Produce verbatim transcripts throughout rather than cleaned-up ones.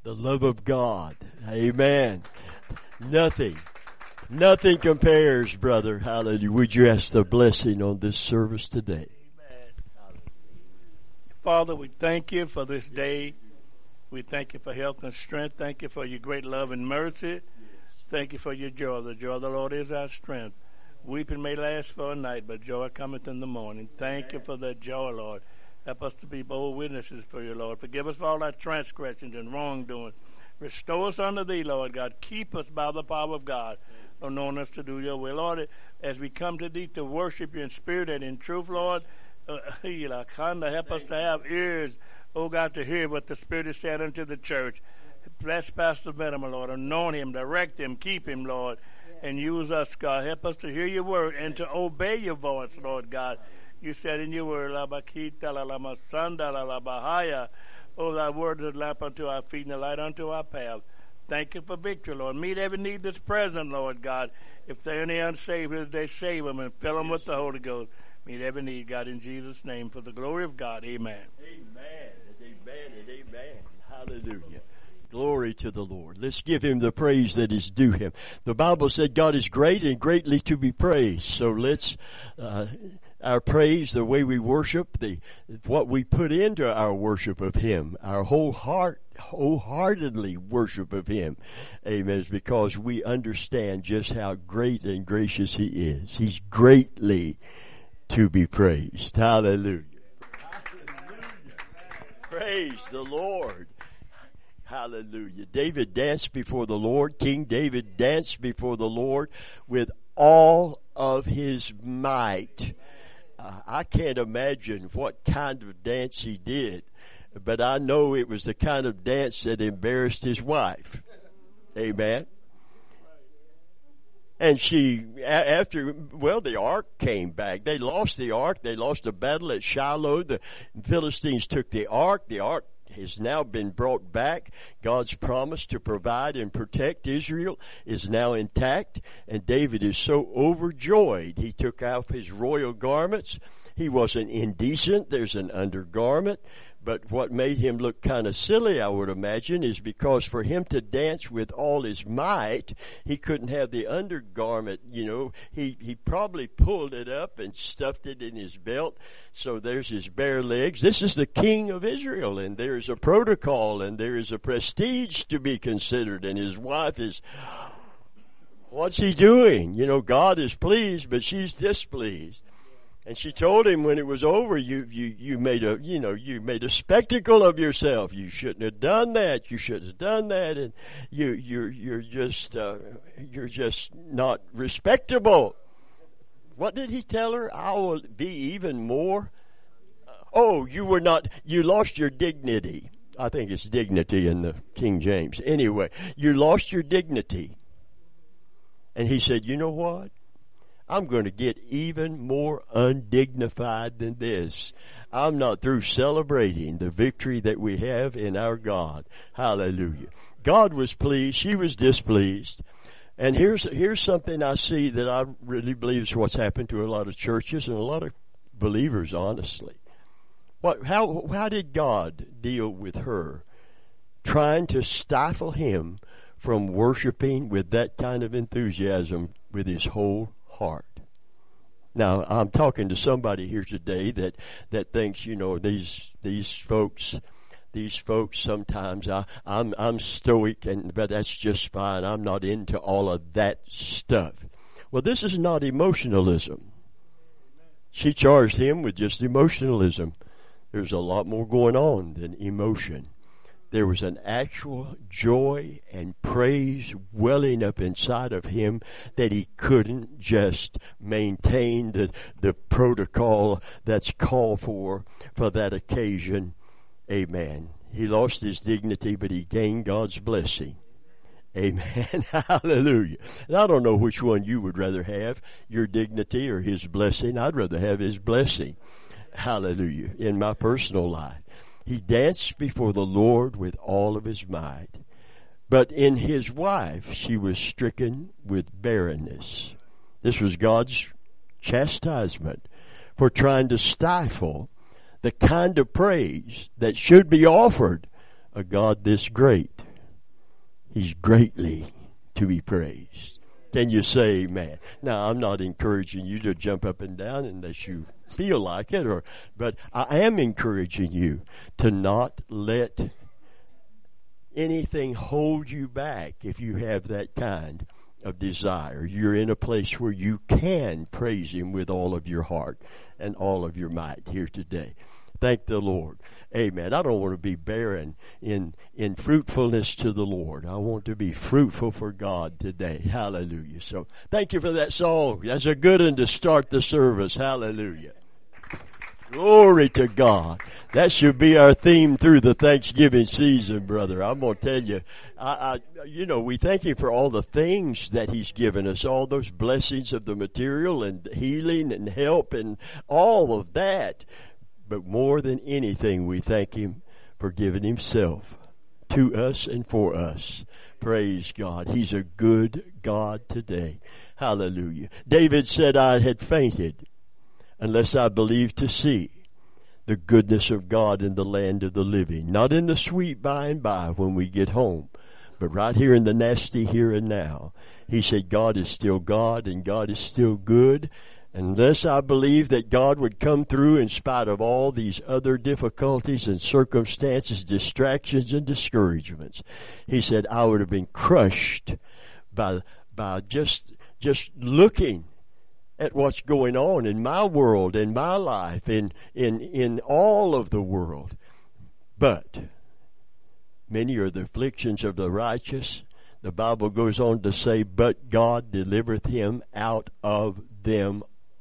The love of God. Amen. Nothing. Nothing compares, brother. Hallelujah. Would you ask the blessing on this service today? Amen. Father, we thank you for this day. We thank you for health and strength. Thank you for your great love and mercy. Thank you for your joy. The joy of the Lord is our strength. Weeping may last for a night, but joy cometh in the morning. Thank you for that joy, Lord. Help us to be bold witnesses for you, Lord. Forgive us for all our transgressions and wrongdoing. Restore us unto thee, Lord God. Keep us by the power of God, knowing us to do your will. Lord, as we come to thee to worship you in spirit and in truth, Lord, uh, help us to have ears, oh God, to hear what the Spirit has said unto the church. Bless Pastor Venom, Lord. Anoint him, direct him, keep him, Lord, and use us, God. Help us to hear your word and to obey your voice, Lord God. You said in your word, Labakita la lama sanda la la bahaya. Oh, thy word is a lamp unto our feet and a light unto our path. Thank you for victory, Lord. Meet every need that's present, Lord God. If there are any unsaved, they save them and fill them with the Holy Ghost. Meet every need, God, in Jesus' name, for the glory of God. Amen. Amen and amen and amen. Hallelujah. Glory to the Lord. Let's give him the praise that is due him. The Bible said God is great and greatly to be praised. So let's, uh, our praise, the way we worship, the what we put into our worship of him, our whole heart, wholeheartedly worship of him, amen, is because we understand just how great and gracious he is. He's greatly to be praised. Hallelujah. Hallelujah. Praise the Lord. Hallelujah. David danced before the Lord. King David danced before the Lord with all of his might. Uh, I can't imagine what kind of dance he did, but I know it was the kind of dance that embarrassed his wife. Amen. And she, after, well, the ark came back. They lost the ark. They lost a battle at Shiloh. The Philistines took the ark. The ark has now been brought back. God's promise to provide and protect Israel is now intact. And David is so overjoyed. He took off his royal garments. He wasn't indecent. There's an undergarment. But what made him look kind of silly, I would imagine, is because for him to dance with all his might, he couldn't have the undergarment, you know. He, he probably pulled it up and stuffed it in his belt. So there's his bare legs. This is the king of Israel, and there's a protocol, and there is a prestige to be considered. And his wife is, what's he doing? You know, God is pleased, but she's displeased. And she told him when it was over, you, you, you made a, you know, you made a spectacle of yourself. You shouldn't have done that. You shouldn't have done that. And you, you're, you're just, uh, you're just not respectable. What did he tell her? I will be even more. Oh, you were not, you lost your dignity. I think it's dignity in the King James. Anyway, you lost your dignity. And he said, you know what? I'm going to get even more undignified than this. I'm not through celebrating the victory that we have in our God. Hallelujah. God was pleased. She was displeased. And here's, here's something I see that I really believe is what's happened to a lot of churches and a lot of believers, honestly. What, how, how did God deal with her? Trying to stifle him from worshiping with that kind of enthusiasm with his whole heart. Now, I'm talking to somebody here today that, that thinks, you know, these, these folks, these folks sometimes, I, I'm, I'm stoic and, but that's just fine. I'm not into all of that stuff. Well, this is not emotionalism. She charged him with just emotionalism. There's a lot more going on than emotion. There was an actual joy and praise welling up inside of him that he couldn't just maintain the, the protocol that's called for for that occasion. Amen. He lost his dignity, but he gained God's blessing. Amen. Hallelujah. And I don't know which one you would rather have, your dignity or his blessing. I'd rather have his blessing. Hallelujah. In my personal life. He danced before the Lord with all of his might. But in his wife, she was stricken with barrenness. This was God's chastisement for trying to stifle the kind of praise that should be offered a God this great. He's greatly to be praised. Can you say amen? Now, I'm not encouraging you to jump up and down unless you feel like it, or, but I am encouraging you to not let anything hold you back if you have that kind of desire. You're in a place where you can praise Him with all of your heart and all of your might here today. Thank the Lord. Amen. I don't want to be barren in, in fruitfulness to the Lord. I want to be fruitful for God today. Hallelujah. So thank you for that song. That's a good one to start the service. Hallelujah. Glory to God. That should be our theme through the Thanksgiving season, brother. I'm going to tell you, I, I, you know, we thank Him for all the things that He's given us, all those blessings of the material and healing and help and all of that. But more than anything, we thank Him for giving Himself to us and for us. Praise God. He's a good God today. Hallelujah. David said, I had fainted unless I believed to see the goodness of God in the land of the living. Not in the sweet by and by when we get home, but right here in the nasty here and now. He said, God is still God and God is still good. Unless I believed that God would come through in spite of all these other difficulties and circumstances, distractions and discouragements, he said, I would have been crushed by, by just, just looking at what's going on in my world, in my life, in, in, in all of the world. But many are the afflictions of the righteous. The Bible goes on to say, but God delivereth him out of them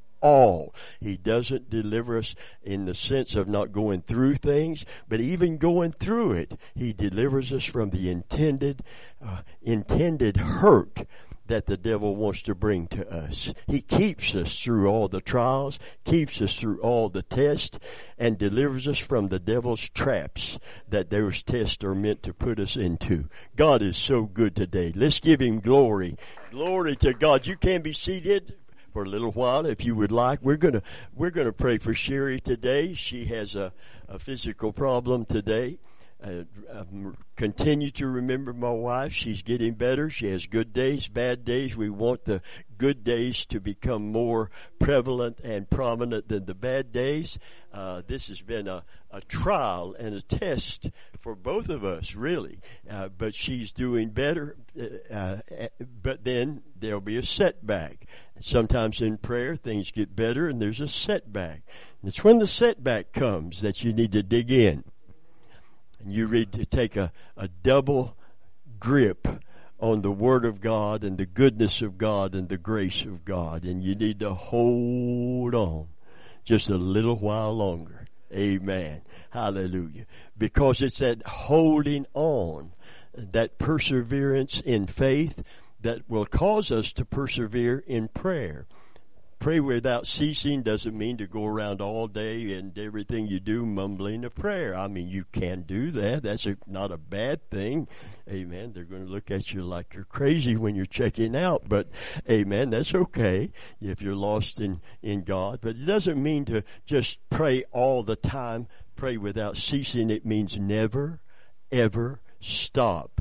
all. He doesn't deliver us in the sense of not going through things, but even going through it, He delivers us from the intended, uh, intended hurt that the devil wants to bring to us. He keeps us through all the trials, keeps us through all the tests, and delivers us from the devil's traps that those tests are meant to put us into. God is so good today. Let's give Him glory. Glory to God. You can be seated for a little while if you would like. We're gonna we're gonna pray for Sherry today. She has a, a physical problem today. Uh, um, continue to remember my wife. She's getting better. She has good days, bad days. We want the good days to become more prevalent and prominent than the bad days. Uh, this has been a, a trial and a test for both of us, really. Uh, but she's doing better. Uh, but then there'll be a setback. Sometimes in prayer, things get better and there's a setback. And it's when the setback comes that you need to dig in. And you read to take a, a double grip on the Word of God and the goodness of God and the grace of God. And you need to hold on just a little while longer. Amen. Hallelujah. Because it's that holding on, that perseverance in faith that will cause us to persevere in prayer. Pray without ceasing doesn't mean to go around all day and everything you do mumbling a prayer. I mean, you can do that. That's a, not a bad thing. Amen. They're going to look at you like you're crazy when you're checking out, but amen, that's okay if you're lost in, in God. But it doesn't mean to just pray all the time, pray without ceasing. It means never, ever stop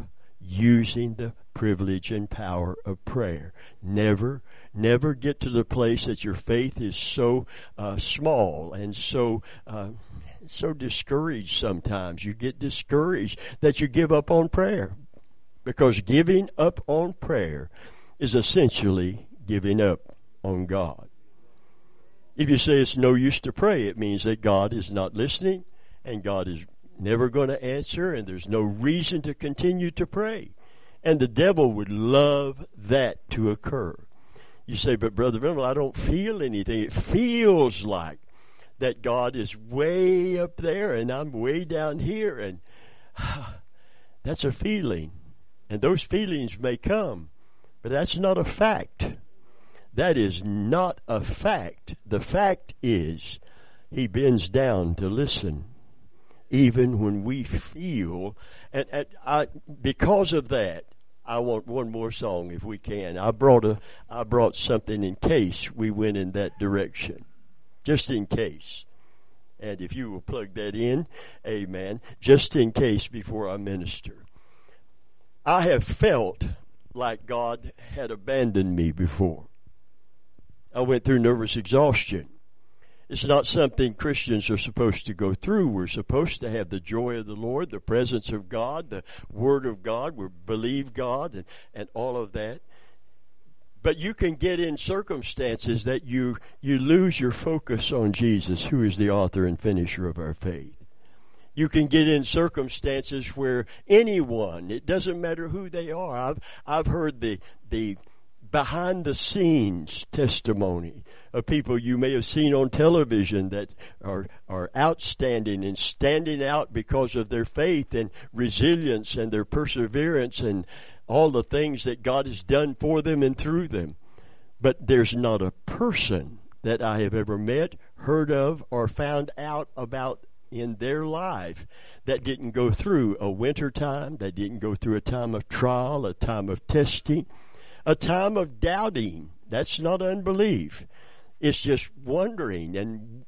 using the privilege and power of prayer. Never Never get to the place that your faith is so uh, small and so uh, so discouraged sometimes. You get discouraged that you give up on prayer. Because giving up on prayer is essentially giving up on God. If you say it's no use to pray, it means that God is not listening and God is never going to answer and there's no reason to continue to pray. And the devil would love that to occur. You say, but Brother Venable, I don't feel anything. It feels like that God is way up there and I'm way down here. And that's a feeling. And those feelings may come. But that's not a fact. That is not a fact. The fact is, He bends down to listen. Even when we feel. And, and I, because of that, I want one more song if we can. I brought a, I brought something in case we went in that direction. Just in case. And if you will plug that in, amen. Just in case before I minister. I have felt like God had abandoned me before. I went through nervous exhaustion. It's not something Christians are supposed to go through. We're supposed to have the joy of the Lord, the presence of God, the Word of God. We believe God and, and all of that. But you can get in circumstances that you, you lose your focus on Jesus, who is the author and finisher of our faith. You can get in circumstances where anyone, it doesn't matter who they are. I've, I've heard the, the behind the scenes testimony of people you may have seen on television that are, are outstanding and standing out because of their faith and resilience and their perseverance and all the things that God has done for them and through them. But there's not a person that I have ever met, heard of, or found out about in their life that didn't go through a winter time, that didn't go through a time of trial, a time of testing, a time of doubting. That's not unbelief. It's just wondering and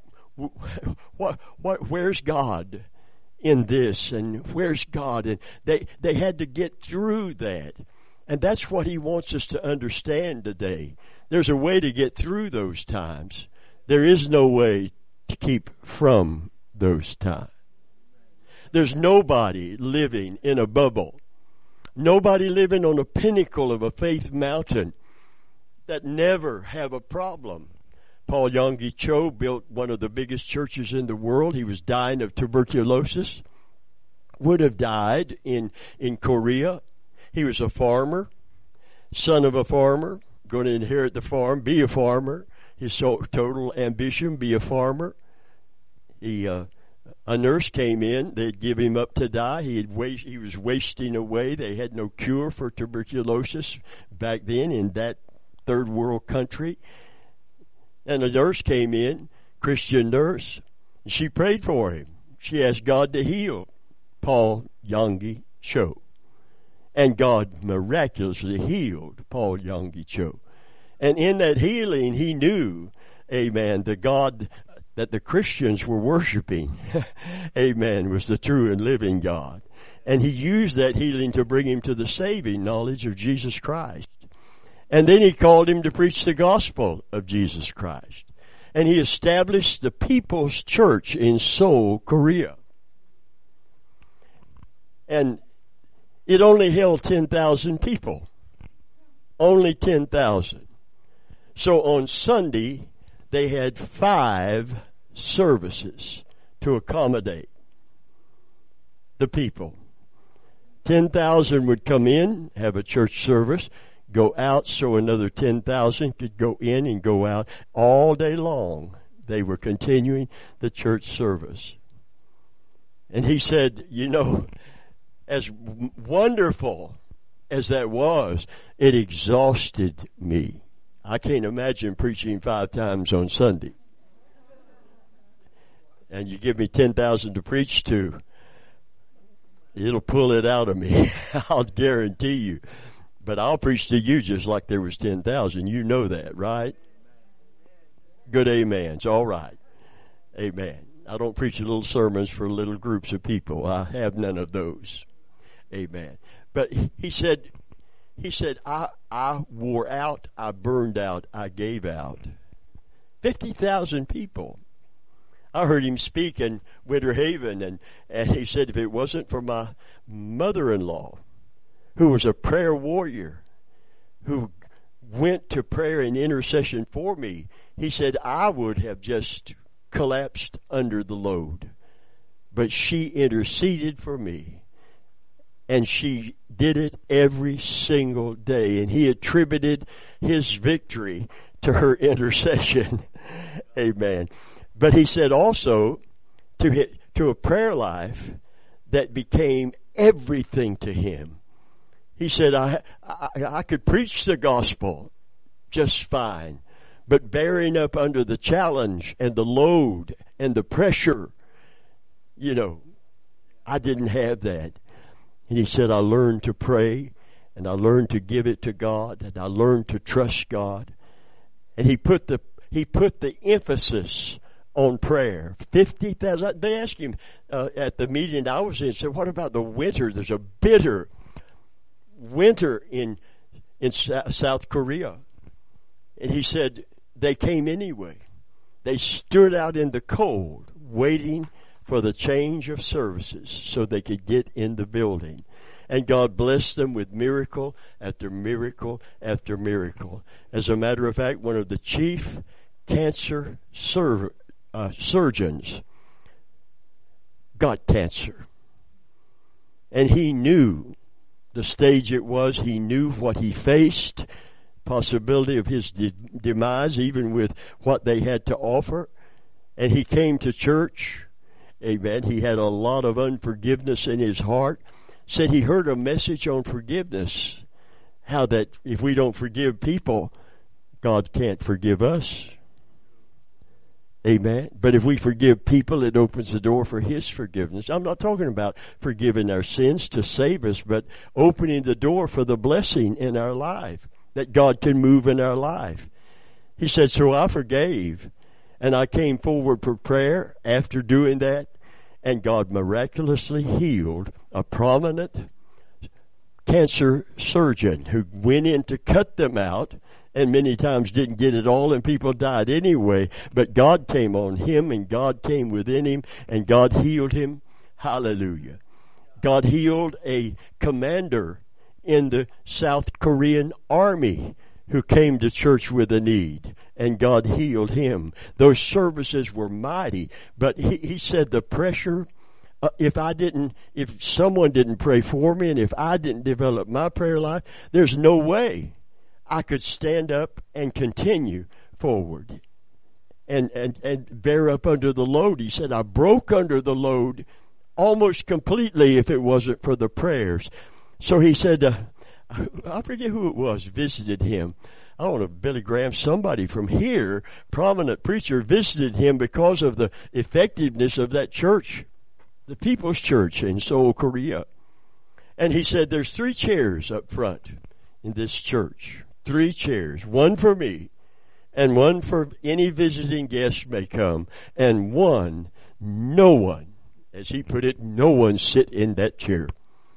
what, what, where's God in this, and where's God? And they, they had to get through that. And that's what He wants us to understand today. There's a way to get through those times. There is no way to keep from those times. There's nobody living in a bubble. Nobody living on a pinnacle of a faith mountain that never have a problem. Paul Yonggi Cho built one of the biggest churches in the world. He was dying of tuberculosis. Would have died in, in Korea. He was a farmer, son of a farmer, going to inherit the farm, be a farmer. His so, total ambition, be a farmer. He, uh, a nurse came in. They'd give him up to die. He had wa- he was wasting away. They had no cure for tuberculosis back then in that third world country. And a nurse came in, Christian nurse, and she prayed for him. She asked God to heal Paul Yonggi Cho. And God miraculously healed Paul Yonggi Cho. And in that healing, he knew, amen, the God that the Christians were worshiping, amen, was the true and living God. And he used that healing to bring him to the saving knowledge of Jesus Christ. And then he called him to preach the gospel of Jesus Christ. And he established the People's Church in Seoul, Korea. And it only held ten thousand people. Only ten thousand. So on Sunday, they had five services to accommodate the people. ten thousand would come in, have a church service, go out so another ten thousand could go in and go out. All day long, they were continuing the church service. And he said, you know, as wonderful as that was, it exhausted me. I can't imagine preaching five times on Sunday. And you give me ten thousand to preach to, it'll pull it out of me. I'll guarantee you. But I'll preach to you just like there was ten thousand. You know that, right? Good amens. All right. Amen. I don't preach little sermons for little groups of people. I have none of those. Amen. But he said, he said, I, I wore out, I burned out, I gave out. fifty thousand people. I heard him speak in Winter Haven, and, and he said, if it wasn't for my mother-in-law, who was a prayer warrior, who went to prayer and intercession for me, he said, I would have just collapsed under the load. But she interceded for me. And she did it every single day. And he attributed his victory to her intercession. Amen. But he said also to hit, to a prayer life that became everything to him. He said, I, I, I could preach the gospel just fine, but bearing up under the challenge and the load and the pressure, you know, I didn't have that. And he said, I learned to pray, and I learned to give it to God, and I learned to trust God. And he put the, he put the emphasis on prayer. fifty thousand, they asked him uh, at the meeting I was in, said, what about the winter? There's a bitter winter in in South Korea. And he said they came anyway. They stood out in the cold, waiting for the change of services so they could get in the building. And God blessed them with miracle after miracle after miracle. As a matter of fact, one of the chief cancer sur- uh, surgeons got cancer. And he knew the stage it was. He knew what he faced, possibility of his de- demise, even with what they had to offer. And he came to church. Amen. He had a lot of unforgiveness in his heart. Said he heard a message on forgiveness. How that if we don't forgive people, God can't forgive us. Amen. But if we forgive people, it opens the door for His forgiveness. I'm not talking about forgiving our sins to save us, but opening the door for the blessing in our life, that God can move in our life. He said, so I forgave, and I came forward for prayer after doing that, and God miraculously healed a prominent cancer surgeon who went in to cut them out, and many times didn't get it all, and people died anyway. But God came on him, and God came within him, and God healed him. Hallelujah. God healed a commander in the South Korean army who came to church with a need, and God healed him. Those services were mighty, but he, he said the pressure, uh, if I didn't, if someone didn't pray for me, and if I didn't develop my prayer life, there's no way I could stand up and continue forward and, and, and bear up under the load. He said, I broke under the load almost completely if it wasn't for the prayers. So he said, uh, I forget who it was, visited him. I don't know, Billy Graham, somebody from here, prominent preacher, visited him because of the effectiveness of that church, the People's Church in Seoul, Korea. And he said, there's three chairs up front in this church. Three chairs, one for me, and one for any visiting guest may come, and one, no one, as he put it, no one sit in that chair.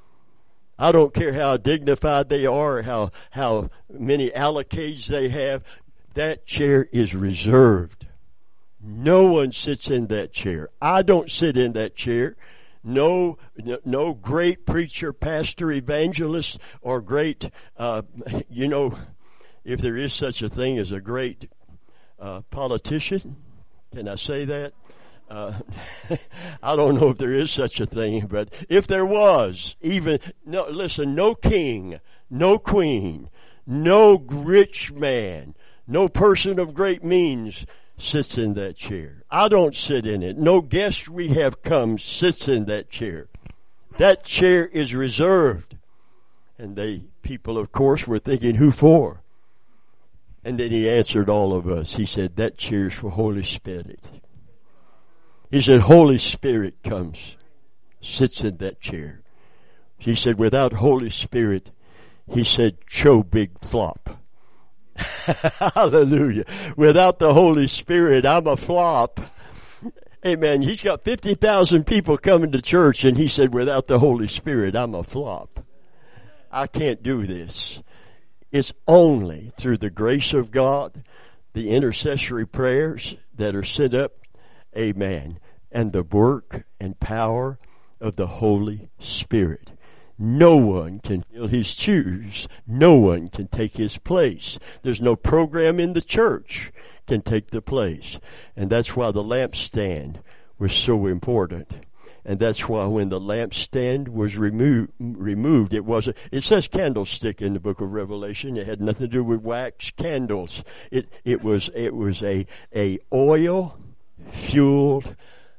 I don't care how dignified they are, or how, how many allocates they have, that chair is reserved. No one sits in that chair. I don't sit in that chair. No, no great preacher, pastor, evangelist, or great, uh, you know, if there is such a thing as a great uh, politician, can I say that? Uh, I don't know if there is such a thing, but if there was, even, no, listen, no king, no queen, no rich man, no person of great means sits in that chair. I don't sit in it. No guest we have come sits in that chair. That chair is reserved. And they, people, of course, were thinking, who for? And then he answered all of us. He said, that chair's for Holy Spirit. He said, Holy Spirit comes, sits in that chair. He said, without Holy Spirit, he said, cho big flop. Hallelujah. Without the Holy Spirit, I'm a flop. Amen. He's got fifty thousand people coming to church, and he said, without the Holy Spirit, I'm a flop. I can't do this. It's only through the grace of God, the intercessory prayers that are sent up, amen, and the work and power of the Holy Spirit. No one can fill his shoes. No one can take his place. There's no program in the church can take the place. And that's why the lampstand was so important. And that's why when the lampstand was removed, removed, it wasn't, it says candlestick in the book of Revelation. It had nothing to do with wax candles. It, it was, it was a, a oil fueled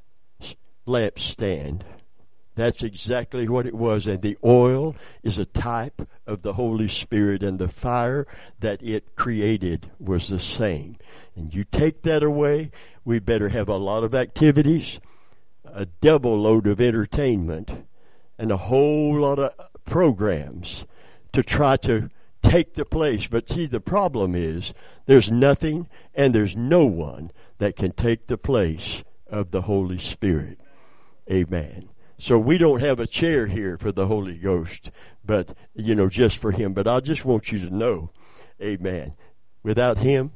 lampstand. That's exactly what it was. And the oil is a type of the Holy Spirit, and the fire that it created was the same. And you take that away, we better have a lot of activities, a double load of entertainment, and a whole lot of programs to try to take the place. But see, the problem is there's nothing and there's no one that can take the place of the Holy Spirit. Amen. So we don't have a chair here for the Holy Ghost, but, you know, just for him. But I just want you to know, amen, without him,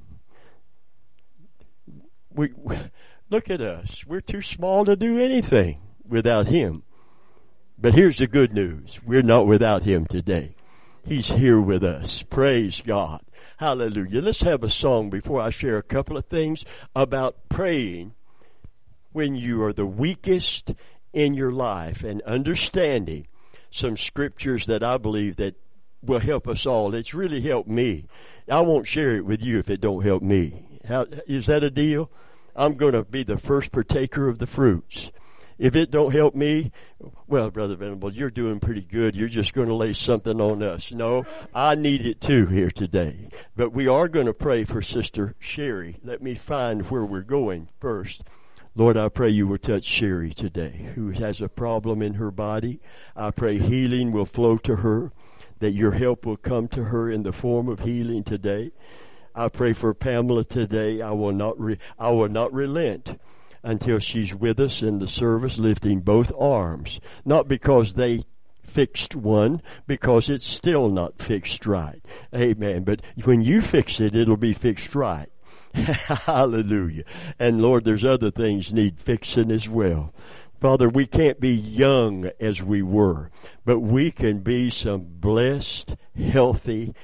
we, look at us. We're too small to do anything without him. But here's the good news. We're not without him today. He's here with us. Praise God. Hallelujah. Let's have a song before I share a couple of things about praying when you are the weakest in your life and understanding some scriptures that I believe that will help us all. It's really helped me. I won't share it with you if it don't help me. How, is that a deal? I'm going to be the first partaker of the fruits. If it don't help me, well, Brother Venable, you're doing pretty good. You're just going to lay something on us. No, I need it too here today. But we are going to pray for Sister Sherry. Let me find where we're going first. Lord, I pray you will touch Sherry today, who has a problem in her body. I pray healing will flow to her, that your help will come to her in the form of healing today. I pray for Pamela today. I will not re- I will not relent until she's with us in the service, lifting both arms. Not because they fixed one, because it's still not fixed right. Amen. But when you fix it, it'll be fixed right. Hallelujah. And Lord, there's other things need fixing as well. Father, we can't be young as we were, but we can be some blessed, healthy,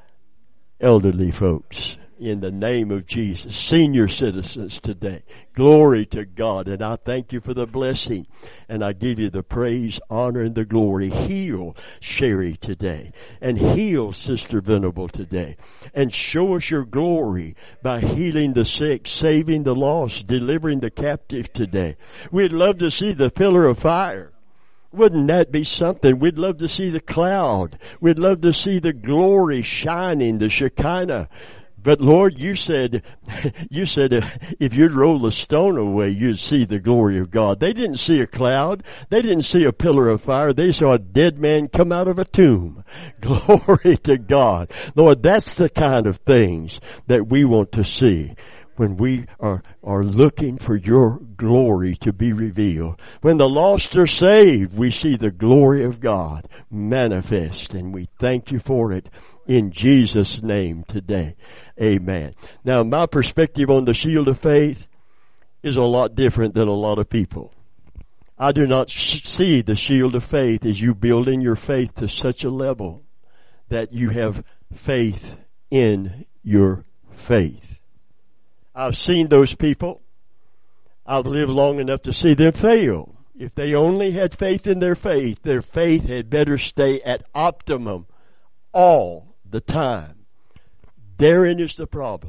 elderly folks. In the name of Jesus. Senior citizens today. Glory to God. And I thank you for the blessing. And I give you the praise, honor, and the glory. Heal Sherry today. And heal Sister Venable today. And show us your glory by healing the sick, saving the lost, delivering the captive today. We'd love to see the pillar of fire. Wouldn't that be something? We'd love to see the cloud. We'd love to see the glory shining, the Shekinah. But Lord, you said, you said if, if you'd roll the stone away, you'd see the glory of God. They didn't see a cloud. They didn't see a pillar of fire. They saw a dead man come out of a tomb. Glory to God. Lord, that's the kind of things that we want to see when we are, are looking for your glory to be revealed. When the lost are saved, we see the glory of God manifest, and we thank you for it in Jesus' name today. Amen. Now, my perspective on the shield of faith is a lot different than a lot of people. I do not sh- see the shield of faith as you building your faith to such a level that you have faith in your faith. I've seen those people. I've lived long enough to see them fail. If they only had faith in their faith, their faith had better stay at optimum all the time. Therein is the problem.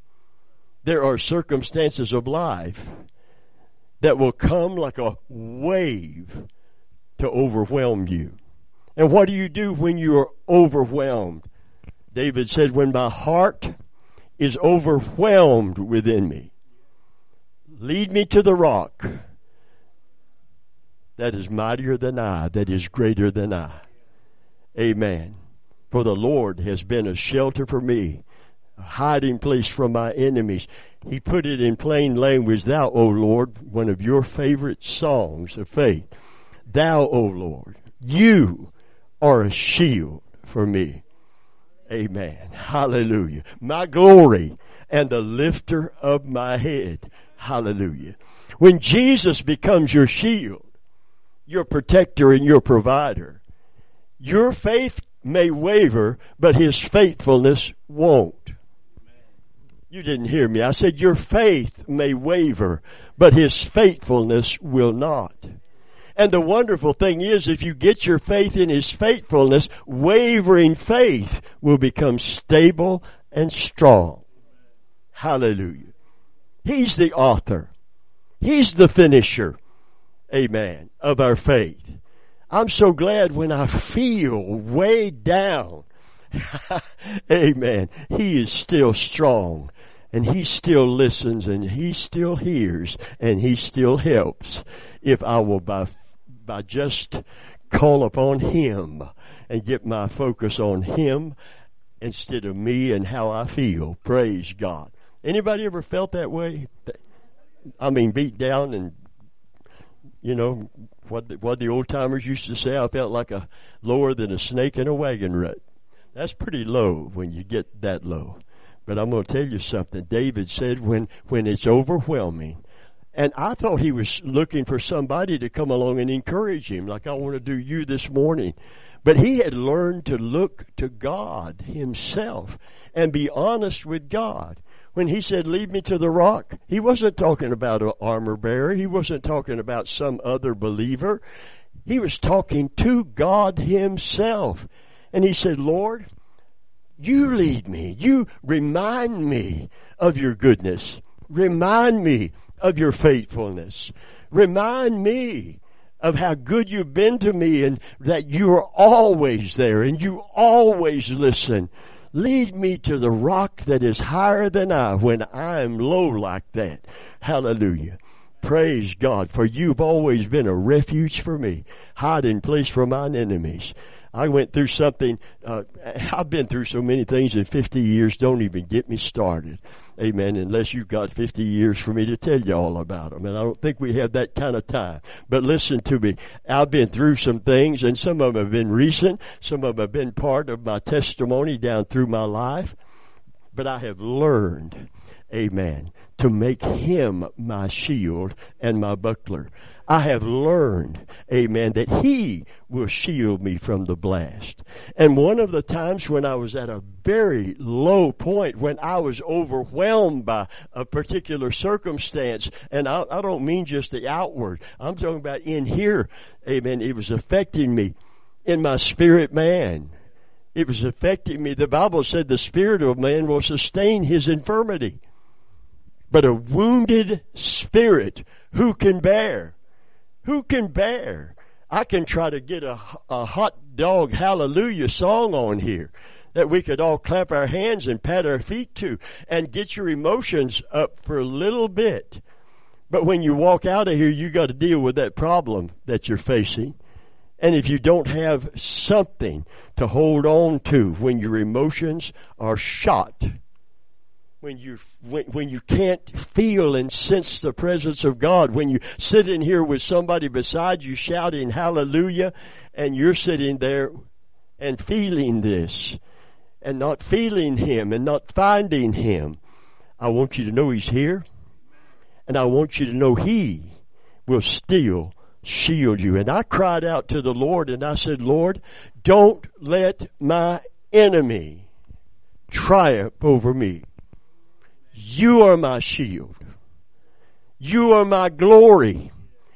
There are circumstances of life that will come like a wave to overwhelm you. And what do you do when you are overwhelmed? David said, when my heart is overwhelmed within me, lead me to the rock that is mightier than I, that is greater than I. Amen. For the Lord has been a shelter for me, a hiding place from my enemies. He put it in plain language. Thou, O Lord, one of your favorite songs of faith. Thou, O Lord, you are a shield for me. Amen. Hallelujah. My glory and the lifter of my head. Hallelujah. When Jesus becomes your shield, your protector and your provider, your faith may waver, but his faithfulness won't. You didn't hear me. I said your faith may waver, but his faithfulness will not. And the wonderful thing is, if you get your faith in his faithfulness, wavering faith will become stable and strong. Hallelujah. He's the author. He's the finisher, amen, of our faith. I'm so glad when I feel way down, amen, he is still strong, and he still listens, and he still hears, and he still helps, if I will by, by just call upon him and get my focus on him instead of me and how I feel. Praise God. Anybody ever felt that way? I mean, beat down and you know, what the, what the old timers used to say, I felt like a lower than a snake in a wagon rut. That's pretty low when you get that low. But I'm going to tell you something. David said when, when it's overwhelming, and I thought he was looking for somebody to come along and encourage him, like I want to do you this morning. But he had learned to look to God himself and be honest with God. When he said, lead me to the rock, he wasn't talking about an armor bearer. He wasn't talking about some other believer. He was talking to God himself. And he said, Lord, you lead me. You remind me of your goodness. Remind me of your faithfulness. Remind me of how good you've been to me and that you are always there and you always listen. Lead me to the rock that is higher than I when I am low like that. Hallelujah. Praise God, for you've always been a refuge for me, hiding place for mine enemies. I went through something, uh, I've been through so many things in fifty years, don't even get me started. Amen, unless you've got fifty years for me to tell you all about them. And I don't think we have that kind of time. But listen to me, I've been through some things, and some of them have been recent, some of them have been part of my testimony down through my life. But I have learned, amen, to make him my shield and my buckler. I have learned, amen, that he will shield me from the blast. And one of the times when I was at a very low point, when I was overwhelmed by a particular circumstance, and I, I don't mean just the outward, I'm talking about in here, amen, it was affecting me in my spirit man. It was affecting me. The Bible said the spirit of man will sustain his infirmity. But a wounded spirit, who can bear? Who can bear? I can try to get a, a hot dog hallelujah song on here that we could all clap our hands and pat our feet to and get your emotions up for a little bit. But when you walk out of here, you got to deal with that problem that you're facing. And if you don't have something to hold on to when your emotions are shot, When you when, when you can't feel and sense the presence of God, when you sit in here with somebody beside you shouting hallelujah, and you're sitting there and feeling this and not feeling him and not finding him, I want you to know he's here, and I want you to know he will still shield you. And I cried out to the Lord and I said, Lord, don't let my enemy triumph over me. You are my shield. You are my glory.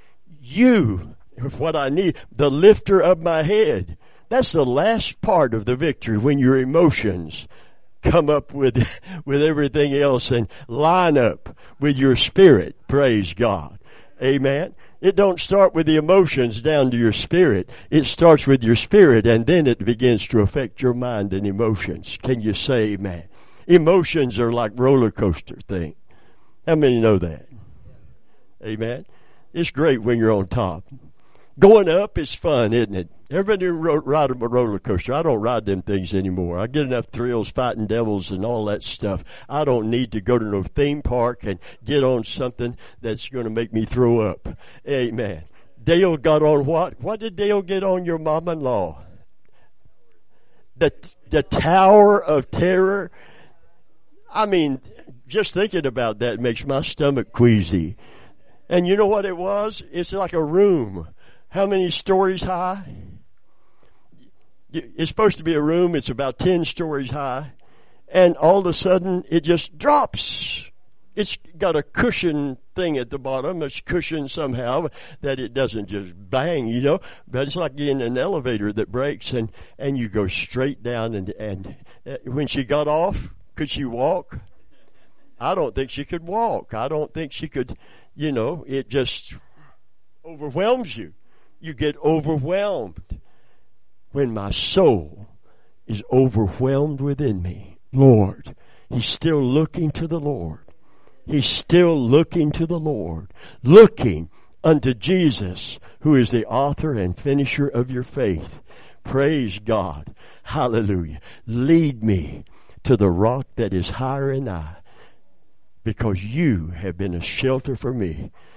You are what I need, the lifter of my head. That's the last part of the victory, when your emotions come up with, with everything else and line up with your spirit. Praise God. Amen. It don't start with the emotions down to your spirit. It starts with your spirit, and then it begins to affect your mind and emotions. Can you say amen? Emotions are like roller coaster thing. How many know that? Amen. It's great when you're on top. Going up is fun, isn't it? Everybody ride a roller coaster. I don't ride them things anymore. I get enough thrills fighting devils and all that stuff. I don't need to go to no theme park and get on something that's going to make me throw up. Amen. Dale got on what? What did Dale get on, your mom-in-law? The, the Tower of Terror. I mean, just thinking about that makes my stomach queasy. And you know what it was? It's like a room. How many stories high? It's supposed to be a room. It's about ten stories high. And all of a sudden, it just drops. It's got a cushion thing at the bottom. It's cushioned somehow that it doesn't just bang, you know. But it's like in an elevator that breaks, and, and you go straight down. And, and when she got off, could she walk? I don't think she could walk. I don't think she could, you know, it just overwhelms you. You get overwhelmed. When my soul is overwhelmed within me, Lord, he's still looking to the Lord. He's still looking to the Lord, looking unto Jesus, who is the author and finisher of your faith. Praise God. Hallelujah. Lead me to the rock that is higher than I, because you have been a shelter for me.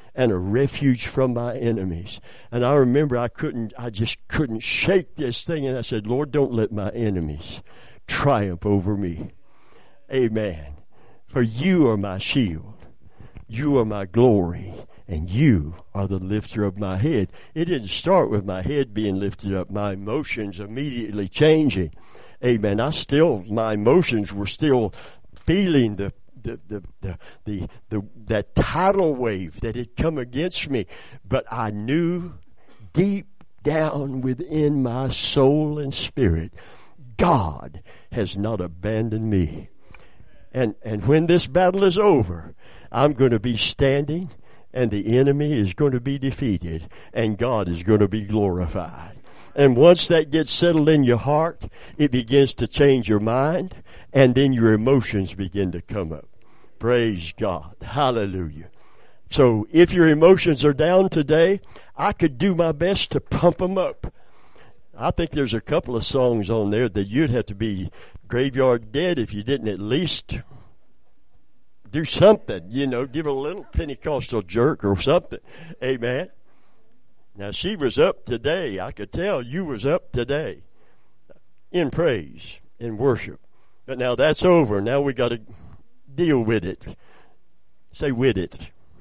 and a refuge from my enemies. And I remember I couldn't, I just couldn't shake this thing. And I said, Lord, don't let my enemies triumph over me. Amen. For you are my shield. You are my glory. And you are the lifter of my head. It didn't start with my head being lifted up. My emotions immediately changing. Amen. I still, my emotions were still feeling the The, the, the, the, the, that tidal wave that had come against me. But I knew deep down within my soul and spirit, God has not abandoned me. And, and when this battle is over, I'm going to be standing and the enemy is going to be defeated and God is going to be glorified. And once that gets settled in your heart, it begins to change your mind and then your emotions begin to come up. Praise God. Hallelujah. So if your emotions are down today, I could do my best to pump them up. I think there's a couple of songs on there that you'd have to be graveyard dead if you didn't at least do something, you know, give a little Pentecostal jerk or something. Amen. Now she was up today. I could tell you was up today in praise, in worship. But now that's over. Now we got to deal with it. Say with it.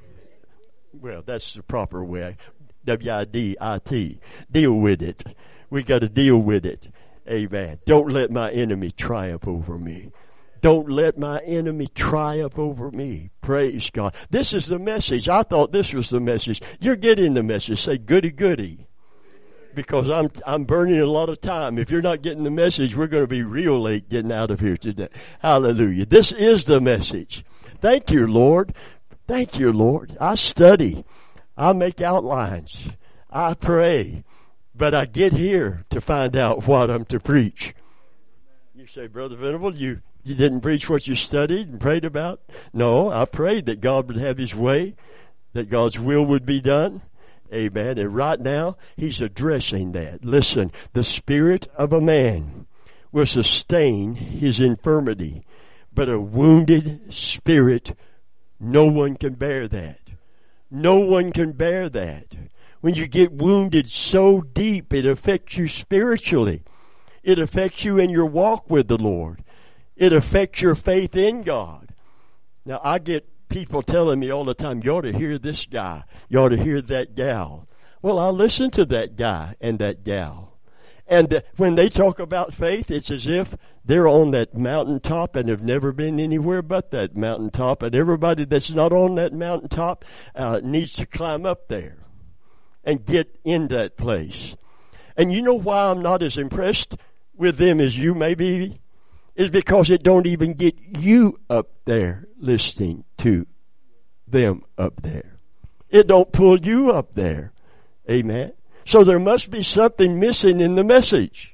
Well, that's the proper way. W I D I T. Deal with it. We got to deal with it. Amen. Don't let my enemy triumph over me. Don't let my enemy triumph over me. Praise God. This is the message. I thought this was the message. You're getting the message. Say goody goody. Because I'm I'm burning a lot of time. If you're not getting the message, we're going to be real late getting out of here today. Hallelujah. This is the message. Thank you, Lord. Thank you, Lord. I study. I make outlines. I pray. But I get here to find out what I'm to preach. You say, Brother Venable, you, you didn't preach what you studied and prayed about? No, I prayed that God would have His way, that God's will would be done. Amen. And right now, He's addressing that. Listen, the spirit of a man will sustain his infirmity, but a wounded spirit, no one can bear that. No one can bear that. When you get wounded so deep, it affects you spiritually. It affects you in your walk with the Lord. It affects your faith in God. Now, I get people telling me all the time, you ought to hear this guy. You ought to hear that gal. Well, I listen to that guy and that gal. And uh, when they talk about faith, it's as if they're on that mountaintop and have never been anywhere but that mountaintop. And everybody that's not on that mountaintop uh, needs to climb up there and get in that place. And you know why I'm not as impressed with them as you may be? Is because it don't even get you up there listening to them up there. It don't pull you up there. Amen. So there must be something missing in the message.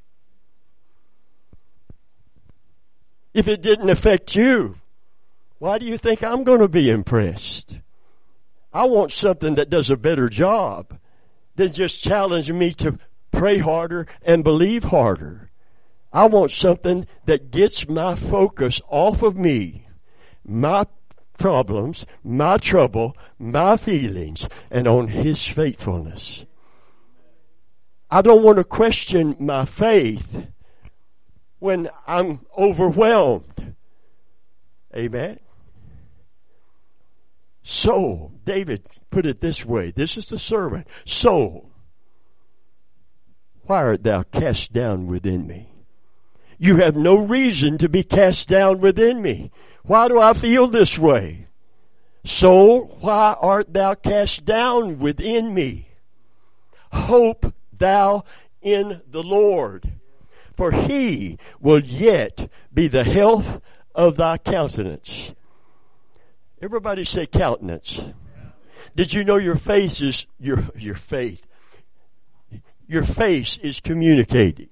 If it didn't affect you, why do you think I'm going to be impressed? I want something that does a better job than just challenging me to pray harder and believe harder. I want something that gets my focus off of me, my problems, my trouble, my feelings, and on His faithfulness. I don't want to question my faith when I'm overwhelmed. Amen. So, David put it this way. This is the sermon. Soul, why art thou cast down within me? You have no reason to be cast down within me. Why do I feel this way? Soul, why art thou cast down within me? Hope thou in the Lord, for He will yet be the health of thy countenance. Everybody say countenance. Did you know your face is, your, your faith, your face is communicating.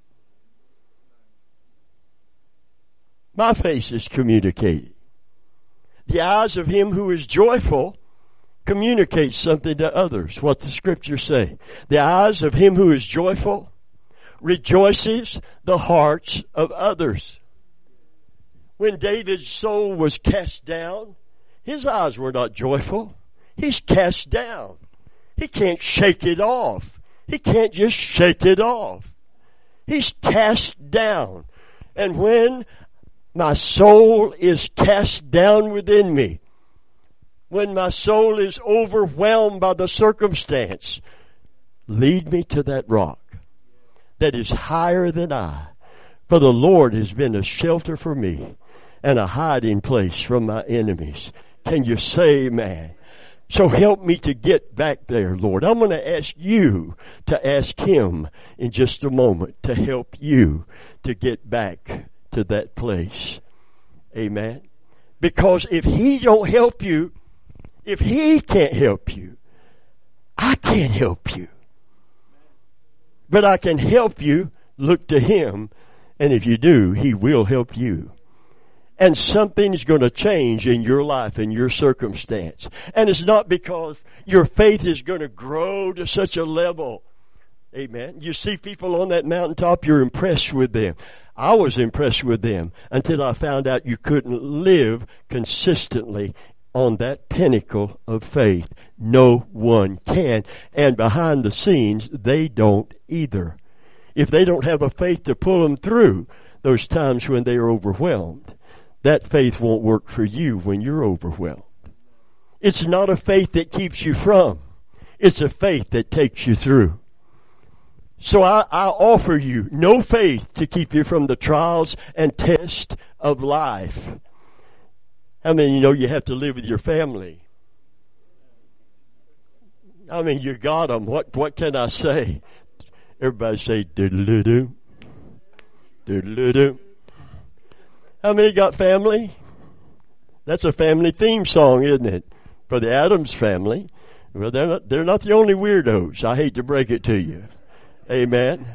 My face is communicating. The eyes of him who is joyful communicate something to others. What's the scripture say? The eyes of him who is joyful rejoices the hearts of others. When David's soul was cast down, his eyes were not joyful. He's cast down. He can't shake it off. He can't just shake it off. He's cast down. And when my soul is cast down within me, when my soul is overwhelmed by the circumstance, lead me to that rock that is higher than I. For the Lord has been a shelter for me and a hiding place from my enemies. Can you say amen? So help me to get back there, Lord. I'm going to ask you to ask Him in just a moment to help you to get back to that place. Amen. Because if He don't help you, if He can't help you, I can't help you. But I can help you. Look to Him. And if you do, He will help you. And something's going to change in your life, in your circumstance. And it's not because your faith is going to grow to such a level. Amen. You see people on that mountaintop, you're impressed with them. I was impressed with them until I found out you couldn't live consistently on that pinnacle of faith. No one can. And behind the scenes, they don't either. If they don't have a faith to pull them through those times when they are overwhelmed, that faith won't work for you when you're overwhelmed. It's not a faith that keeps you from. It's a faith that takes you through. So I, I offer you no faith to keep you from the trials and tests of life. How many of you know you have to live with your family? I mean, you got them. What, what can I say? Everybody say, doodle-doo, doodle-doo. How many got family? That's a family theme song, isn't it? For the Adams family. Well, they're not, they're not the only weirdos. I hate to break it to you. Amen.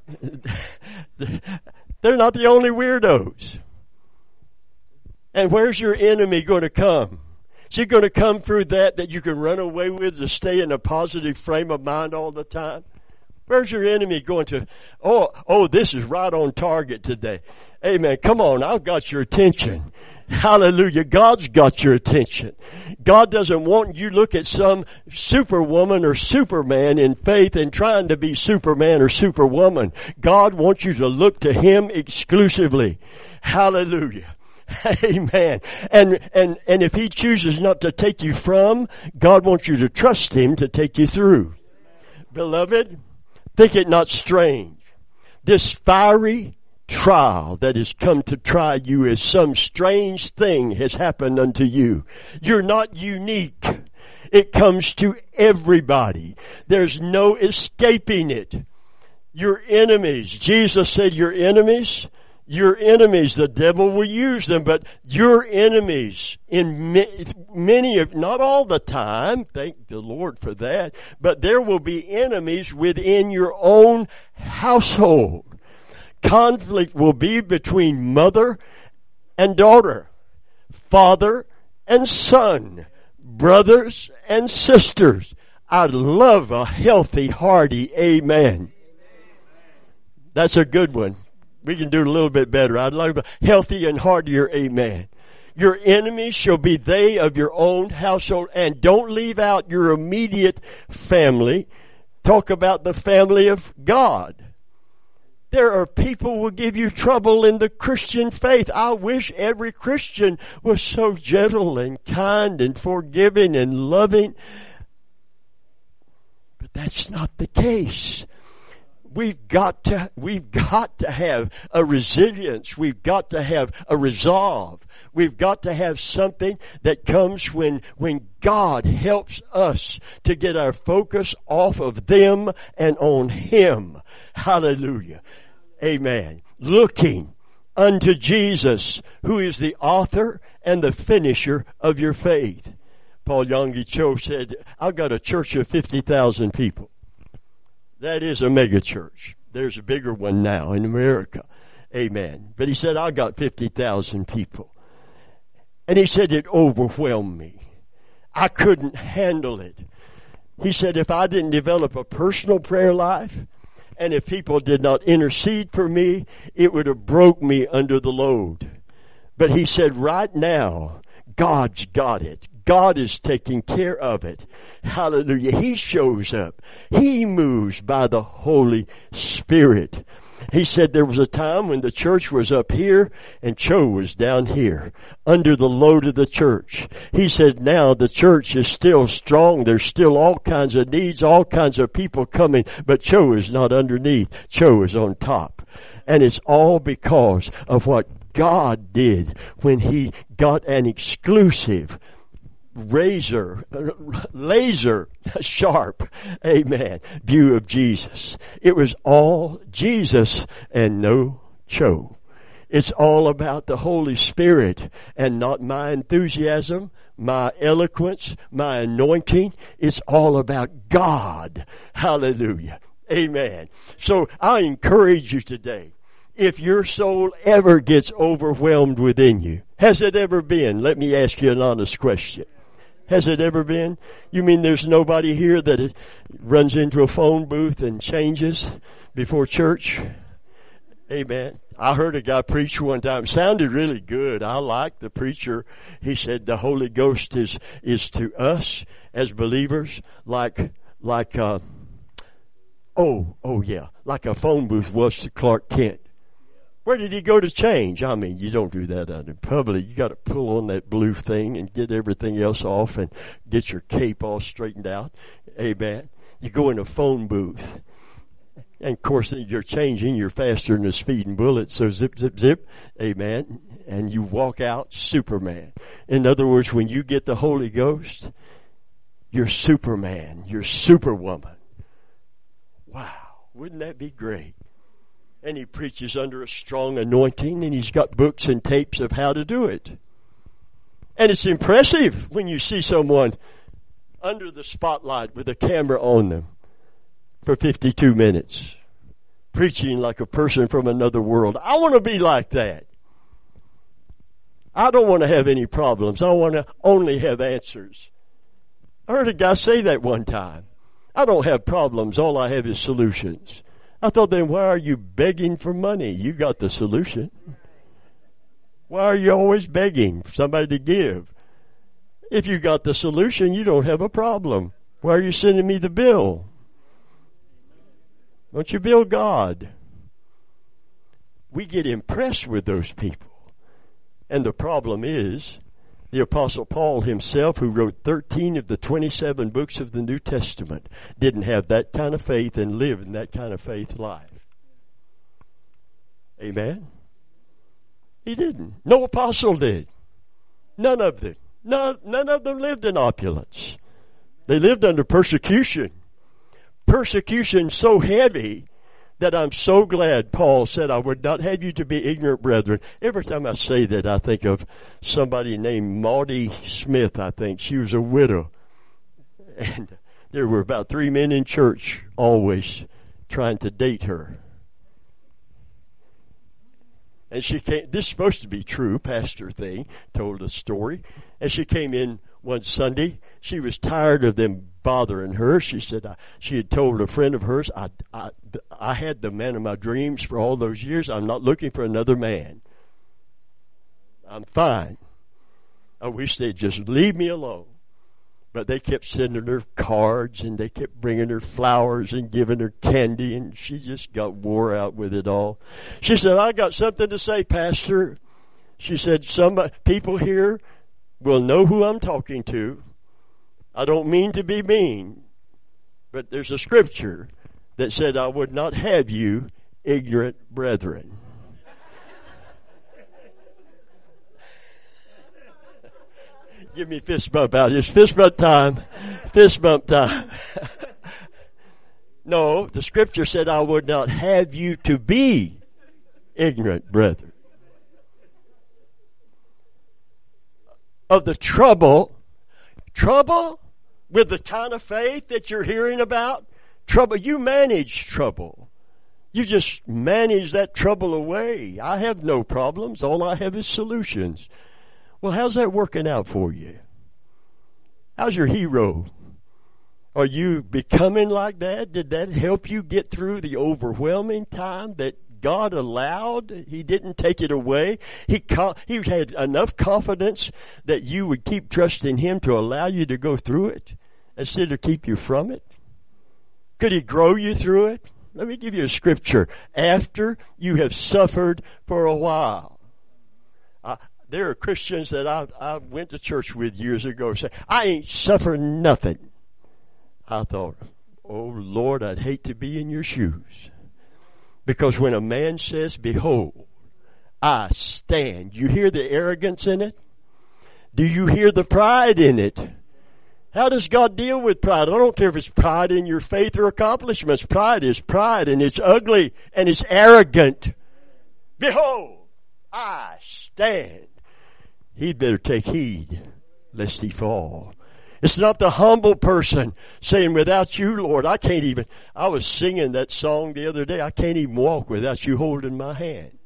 They're not the only weirdos. And where's your enemy going to come? Is he going to come through that that you can run away with to stay in a positive frame of mind all the time? Where's your enemy going to, oh, oh, this is right on target today. Amen. Come on, I've got your attention. Hallelujah. God's got your attention. God doesn't want you to look at some superwoman or superman in faith and trying to be superman or superwoman. God wants you to look to Him exclusively. Hallelujah. Amen. And, and, and if He chooses not to take you from, God wants you to trust Him to take you through. Beloved, think it not strange. This fiery trial that has come to try you as some strange thing has happened unto you. You're not unique. It comes to everybody. There's no escaping it. Your enemies. Jesus said your enemies, your enemies, the devil will use them, but your enemies in many of, not all the time, thank the Lord for that, but there will be enemies within your own household. Conflict will be between mother and daughter, father and son, brothers and sisters. I love a healthy, hearty amen. That's a good one. We can do it a little bit better. I'd love a healthy and heartier amen. Your enemies shall be they of your own household. And don't leave out your immediate family. Talk about the family of God. There are people who will give you trouble in the Christian faith. I wish every Christian was so gentle and kind and forgiving and loving. But that's not the case. We've got to, we've got to have a resilience. We've got to have a resolve. We've got to have something that comes when, when God helps us to get our focus off of them and on Him. Hallelujah. Amen. Looking unto Jesus, who is the author and the finisher of your faith. Paul Yonggi Cho said, I've got a church of fifty thousand people. That is a mega church. There's a bigger one now in America. Amen. But he said, I got fifty thousand people. And he said, it overwhelmed me. I couldn't handle it. He said, if I didn't develop a personal prayer life, and if people did not intercede for me, it would have broke me under the load. But he said, right now, God's got it. God is taking care of it. Hallelujah. He shows up. He moves by the Holy Spirit. He said there was a time when the church was up here and Cho was down here under the load of the church. He said now the church is still strong. There's still all kinds of needs, all kinds of people coming, but Cho is not underneath. Cho is on top. And it's all because of what God did when He got an exclusive razor, laser sharp, amen, view of Jesus. It was all Jesus and no Cho. It's all about the Holy Spirit and not my enthusiasm, my eloquence, my anointing. It's all about God. Hallelujah. Amen. So I encourage you today, if your soul ever gets overwhelmed within you, has it ever been? Let me ask you an honest question. Has it ever been? You mean there's nobody here that it runs into a phone booth and changes before church? Amen. I heard a guy preach one time. Sounded really good. I liked the preacher. He said the Holy Ghost is, is to us as believers like, like, uh, oh, oh yeah, like a phone booth was to Clark Kent. Where did he go to change? I mean, you don't do that out in public. You got to pull on that blue thing and get everything else off and get your cape all straightened out. Amen. You go in a phone booth. And of course, you're changing. You're faster than a speeding bullet. So zip, zip, zip. Amen. And you walk out Superman. In other words, when you get the Holy Ghost, you're Superman. You're Superwoman. Wow. Wouldn't that be great? And he preaches under a strong anointing, and he's got books and tapes of how to do it. And it's impressive when you see someone under the spotlight with a camera on them for fifty-two minutes, preaching like a person from another world. I want to be like that. I don't want to have any problems. I want to only have answers. I heard a guy say that one time. I don't have problems. All I have is solutions. I thought, then why are you begging for money? You got the solution. Why are you always begging for somebody to give? If you got the solution, you don't have a problem. Why are you sending me the bill? Don't you bill God? We get impressed with those people. And the problem is, the Apostle Paul himself, who wrote thirteen of the twenty-seven books of the New Testament, didn't have that kind of faith and live in that kind of faith life. Amen? He didn't. No apostle did. None of them. None, none of them lived in opulence. They lived under persecution. Persecution so heavy that I'm so glad Paul said, I would not have you to be ignorant, brethren. Every time I say that, I think of somebody named Maudie Smith, I think. She was a widow. And there were about three men in church always trying to date her. And she came, this is supposed to be true, pastor thing, told a story. And she came in one Sunday. She was tired of them bothering her. She said I, she had told a friend of hers, I, I, I had the man of my dreams for all those years. I'm not looking for another man. I'm fine. I wish they'd just leave me alone. But they kept sending her cards, and they kept bringing her flowers and giving her candy, and she just got wore out with it all. She said, I got something to say, Pastor. She said, some people here will know who I'm talking to. I don't mean to be mean, but there's a scripture that said, I would not have you ignorant brethren. Give me fist bump out. It's fist bump time. Fist bump time. No, the scripture said, I would not have you to be ignorant brethren. Of the trouble, trouble with the kind of faith that you're hearing about, trouble, you manage trouble. You just manage that trouble away. I have no problems. All I have is solutions. Well, how's that working out for you? How's your hero? Are you becoming like that? Did that help you get through the overwhelming time that God allowed. He didn't take it away. He he had enough confidence that you would keep trusting Him to allow you to go through it instead of keep you from it. Could He grow you through it? Let me give you a scripture. After you have suffered for a while. Uh, there are Christians that I, I went to church with years ago saying, I ain't suffered nothing. I thought, oh Lord, I'd hate to be in your shoes. Because when a man says, behold, I stand. You hear the arrogance in it? Do you hear the pride in it? How does God deal with pride? I don't care if it's pride in your faith or accomplishments. Pride is pride, and it's ugly, and it's arrogant. Behold, I stand. He'd better take heed lest he fall. It's not the humble person saying, without you, Lord, I can't even. I was singing that song the other day. I can't even walk without you holding my hand.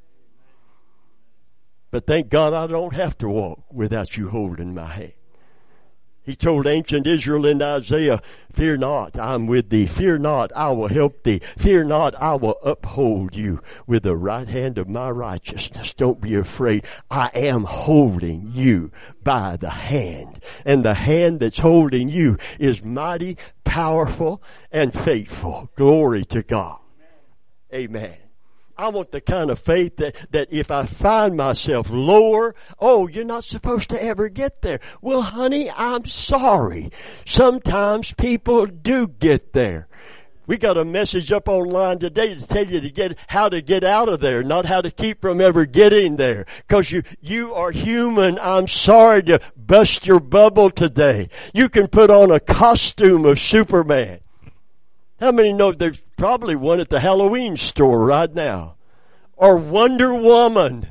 But thank God I don't have to walk without you holding my hand. He told ancient Israel in Isaiah, fear not, I'm with thee. Fear not, I will help thee. Fear not, I will uphold you with the right hand of my righteousness. Don't be afraid. I am holding you by the hand. And the hand that's holding you is mighty, powerful, and faithful. Glory to God. Amen. I want the kind of faith that, that if I find myself lower, oh, you're not supposed to ever get there. Well, honey, I'm sorry. Sometimes people do get there. We got a message up online today to tell you to get, how to get out of there, not how to keep from ever getting there. Cause you, you are human. I'm sorry to bust your bubble today. You can put on a costume of Superman. How many know there's probably one at the Halloween store right now? Or Wonder Woman.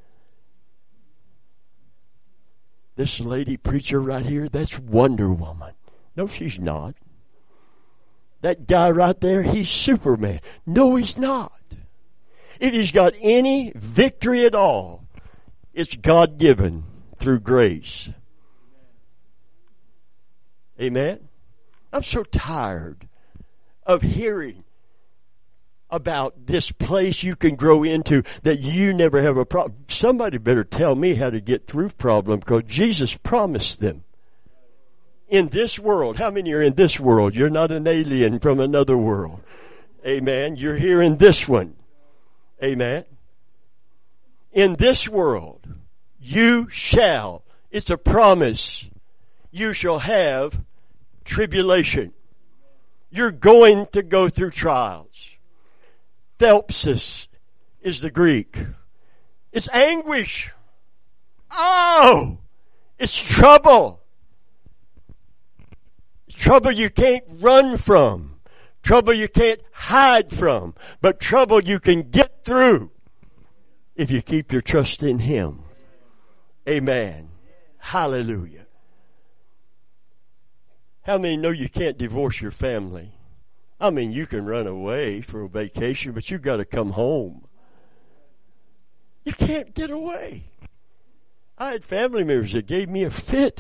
This lady preacher right here, that's Wonder Woman. No, she's not. That guy right there, he's Superman. No, he's not. If he's got any victory at all, it's God-given through grace. Amen? I'm so tired of hearing about this place you can grow into that you never have a problem. Somebody better tell me how to get through problem, because Jesus promised them. In this world, how many are in this world? You're not an alien from another world. Amen. You're here in this one. Amen. In this world, you shall, it's a promise, you shall have tribulation. You're going to go through trials. Thelpsis is the Greek. It's anguish. Oh! It's trouble. It's trouble you can't run from. Trouble you can't hide from. But trouble you can get through if you keep your trust in Him. Amen. Hallelujah. How many know you can't divorce your family? I mean, you can run away for a vacation, but you've got to come home. You can't get away. I had family members that gave me a fit.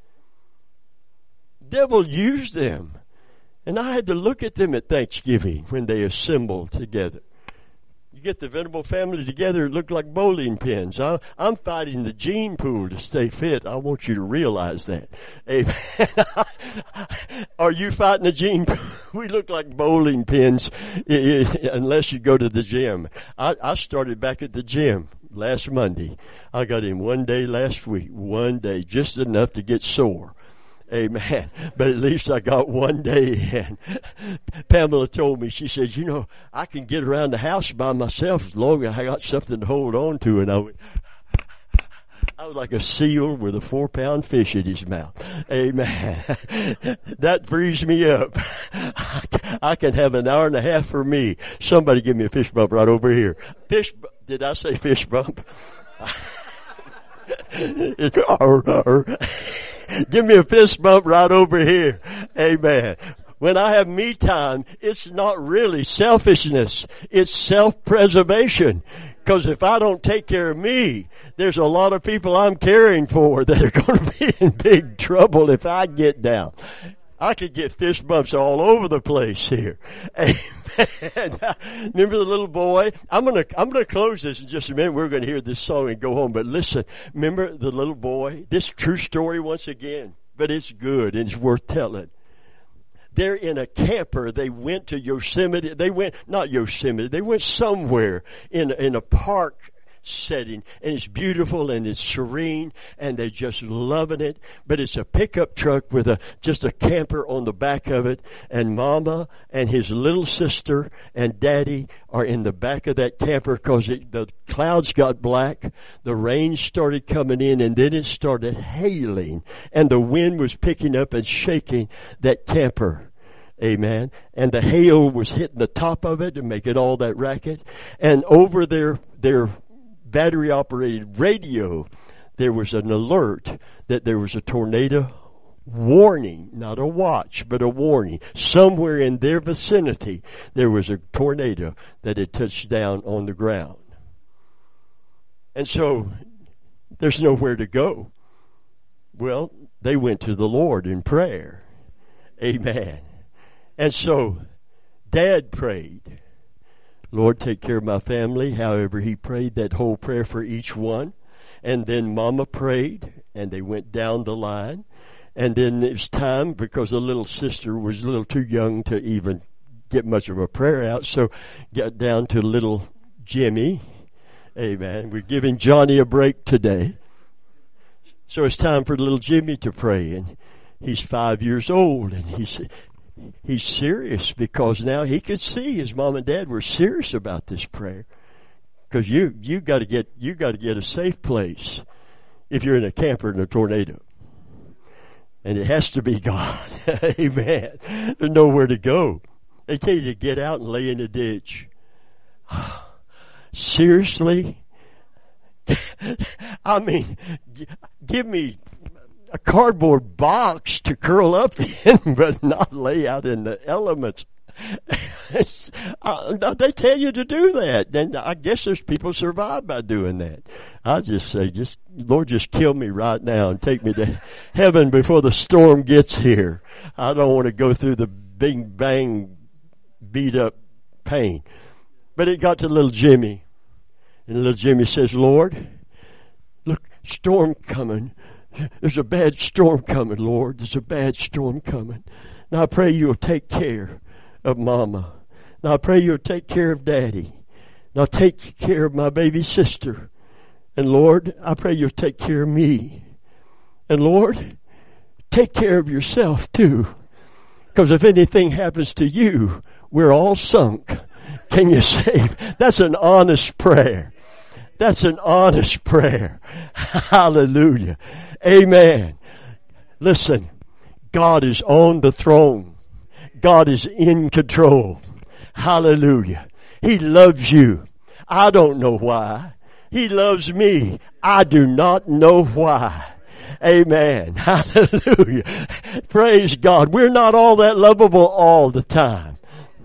Devil used them. And I had to look at them at Thanksgiving when they assembled together. You get the Venable family together, it looked like bowling pins. I, I'm fighting the gene pool to stay fit. I want you to realize that. Amen. Are you fighting the gene pool? We look like bowling pins unless you go to the gym. I, I started back at the gym last Monday. I got in one day last week. One day, just enough to get sore. Amen. But at least I got one day in. Pamela told me, she said, you know, I can get around the house by myself as long as I got something to hold on to. And I went, I was like a seal with a four pound fish in his mouth. Amen. That frees me up. I can have an hour and a half for me. Somebody give me a fish bump right over here. Fish, did I say fish bump? Give me a fist bump right over here. Amen. When I have me time, it's not really selfishness. It's self-preservation. Because if I don't take care of me, there's a lot of people I'm caring for that are going to be in big trouble if I get down. I could get fist bumps all over the place here. Amen. Remember the little boy? I'm gonna, I'm gonna close this in just a minute. We're gonna hear this song and go home. But listen, remember the little boy? This true story once again, but it's good and it's worth telling. They're in a camper. They went to Yosemite. They went, not Yosemite, they went somewhere in, in a park setting, and it's beautiful and it's serene and they're just loving it. But it's a pickup truck with a just a camper on the back of it, and Mama and his little sister and Daddy are in the back of that camper because the clouds got black, the rain started coming in, and then it started hailing, and the wind was picking up and shaking that camper. Amen. And the hail was hitting the top of it and making all that racket. And over their their battery operated radio, there was an alert that there was a tornado warning, not a watch, but a warning. Somewhere in their vicinity, there was a tornado that had touched down on the ground. And so, there's nowhere to go. Well, they went to the Lord in prayer. Amen. And so, Dad prayed, Lord, take care of my family. However, he prayed that whole prayer for each one. And then Mama prayed, and they went down the line. And then it was time, because the little sister was a little too young to even get much of a prayer out, so got down to little Jimmy. Amen. We're giving Johnny a break today. So it's time for little Jimmy to pray. And he's five years old, and he's He's serious because now he could see his mom and dad were serious about this prayer. Because you you got to get you got to get a safe place if you're in a camper in a tornado, and it has to be God. Amen. There's nowhere to go. They tell you to get out and lay in a ditch. Seriously? I mean, g- give me a cardboard box to curl up in, but not lay out in the elements. uh, they tell you to do that. Then I guess there's people survive by doing that. I just say, just Lord, just kill me right now and take me to heaven before the storm gets here. I don't want to go through the big bang, beat up pain. But it got to little Jimmy, and little Jimmy says, Lord, look, storm coming. There's a bad storm coming, Lord. There's a bad storm coming. Now I pray you'll take care of Mama. Now I pray you'll take care of Daddy. Now take care of my baby sister. And Lord, I pray you'll take care of me. And Lord, take care of yourself too. Because if anything happens to you, we're all sunk. Can you say, that's an honest prayer. That's an honest prayer. Hallelujah. Amen. Listen, God is on the throne. God is in control. Hallelujah. He loves you. I don't know why. He loves me. I do not know why. Amen. Hallelujah. Praise God. We're not all that lovable all the time.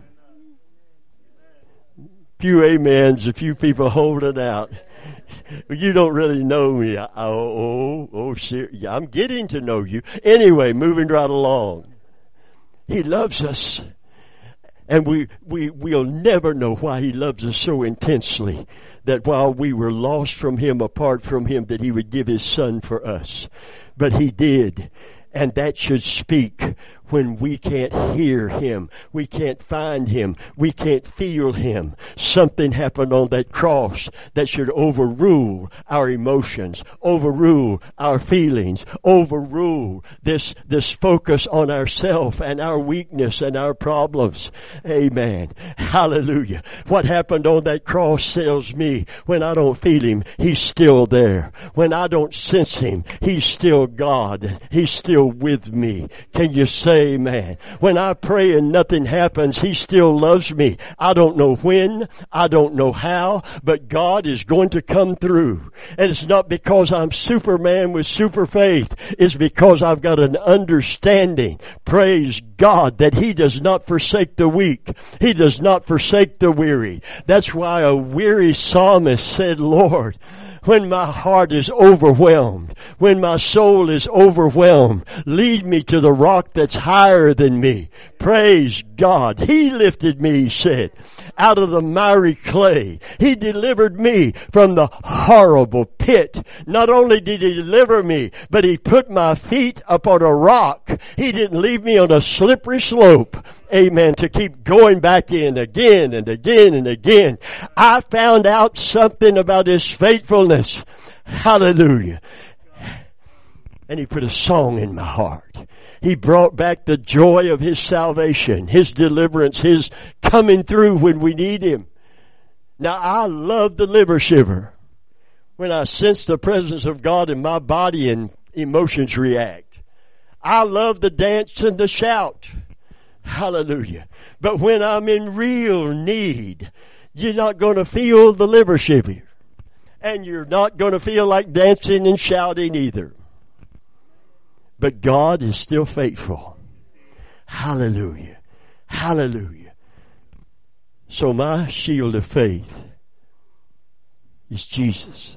Few amens, a few people holding out. You don't really know me. Oh, oh, oh, serious. I'm getting to know you. Anyway, moving right along. He loves us. And we, we, we'll never know why He loves us so intensely that while we were lost from Him, apart from Him, that He would give His Son for us. But He did. And that should speak when we can't hear Him. We can't find Him. We can't feel Him. Something happened on that cross that should overrule our emotions, overrule our feelings, overrule this, this focus on ourself and our weakness and our problems. Amen. Hallelujah. What happened on that cross tells me when I don't feel Him, He's still there. When I don't sense Him, He's still God. He's still with me. Can you say amen? When I pray and nothing happens, He still loves me. I don't know when, I don't know how, but God is going to come through. And it's not because I'm Superman with super faith. It's because I've got an understanding, praise God, that He does not forsake the weak. He does not forsake the weary. That's why a weary psalmist said, Lord, when my heart is overwhelmed, when my soul is overwhelmed, lead me to the rock that's higher than me. Praise God. He lifted me, he said, out of the miry clay. He delivered me from the horrible pit. Not only did he deliver me, but he put my feet upon a rock. He didn't leave me on a slippery slope. Amen. To keep going back in again and again and again. I found out something about his faithfulness. Hallelujah. And he put a song in my heart. He brought back the joy of his salvation, his deliverance, his coming through when we need him. Now I love the liver shiver. When I sense the presence of God in my body and emotions react. I love the dance and the shout. Hallelujah. But when I'm in real need, you're not going to feel the liver shiver. And you're not going to feel like dancing and shouting either. But God is still faithful. Hallelujah. Hallelujah. So my shield of faith is Jesus.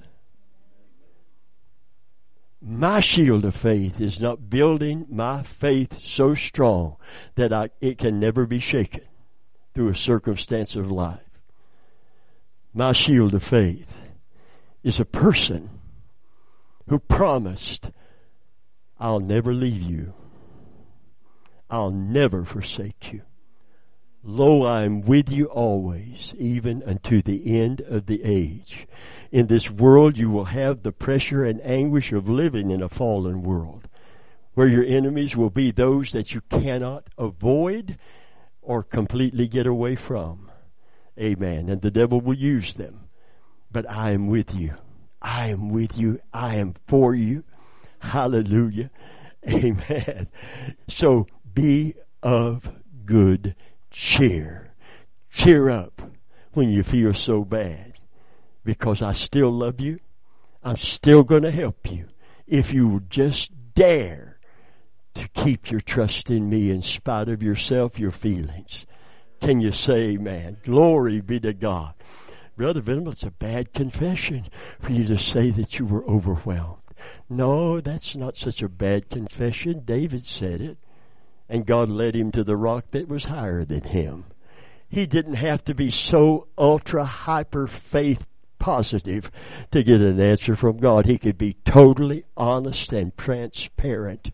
My shield of faith is not building my faith so strong that I, it can never be shaken through a circumstance of life. My shield of faith is a person who promised, I'll never leave you. I'll never forsake you. Lo, I am with you always, even unto the end of the age. In this world you will have the pressure and anguish of living in a fallen world, where your enemies will be those that you cannot avoid or completely get away from. Amen. And the devil will use them. But I am with you. I am with you. I am for you. Hallelujah. Amen. So be of good cheer. Cheer up when you feel so bad. Because I still love you. I'm still going to help you. If you will just dare to keep your trust in me in spite of yourself, your feelings. Can you say amen? Glory be to God. Brother Venerable, it's a bad confession for you to say that you were overwhelmed. No, that's not such a bad confession. David said it. And God led him to the rock that was higher than him. He didn't have to be so ultra hyper faith positive to get an answer from God. He could be totally honest and transparent.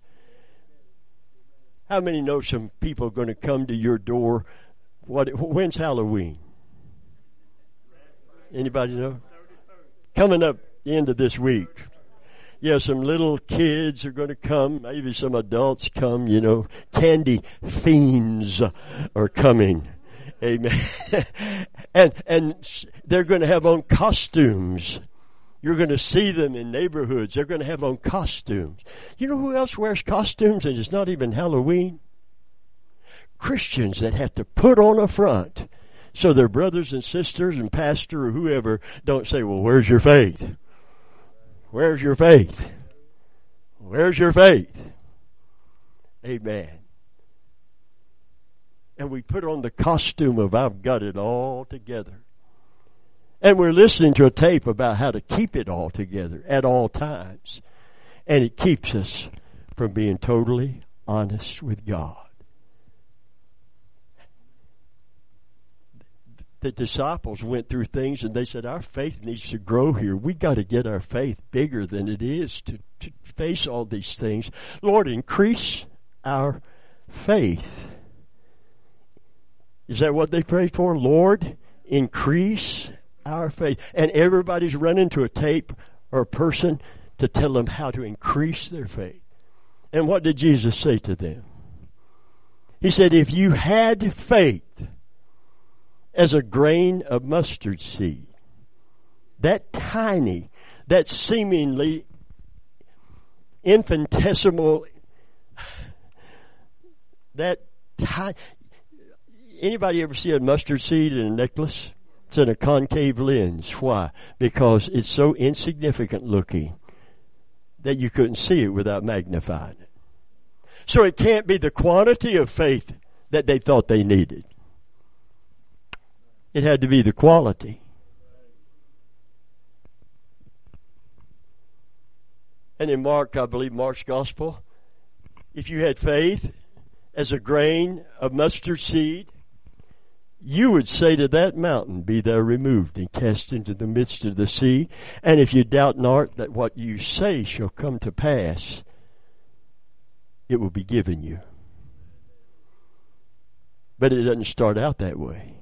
How many know some people are going to come to your door? What? When's Halloween? Anybody know? Coming up the end of this week. Yeah, some little kids are going to come. Maybe some adults come, you know. Candy fiends are coming. Amen. and and they're going to have on costumes. You're going to see them in neighborhoods. They're going to have on costumes. You know who else wears costumes and it's not even Halloween? Christians that have to put on a front so their brothers and sisters and pastor or whoever don't say, well, where's your faith? Where's your faith? Where's your faith? Amen. And we put on the costume of I've got it all together. And we're listening to a tape about how to keep it all together at all times. And it keeps us from being totally honest with God. The disciples went through things and they said, our faith needs to grow here. We got to get our faith bigger than it is to, to face all these things. Lord, increase our faith. Is that what they prayed for? Lord, increase our faith. And everybody's running to a tape or a person to tell them how to increase their faith. And what did Jesus say to them? He said, if you had faith as a grain of mustard seed, that tiny, that seemingly infinitesimal, that tiny, anybody ever see a mustard seed in a necklace? It's in a concave lens. Why? Because it's so insignificant looking that you couldn't see it without magnifying it. So it can't be the quantity of faith that they thought they needed. It had to be the quality. And in Mark, I believe Mark's gospel, if you had faith as a grain of mustard seed, you would say to that mountain, be thou removed and cast into the midst of the sea. And if you doubt not that what you say shall come to pass, it will be given you. But it doesn't start out that way.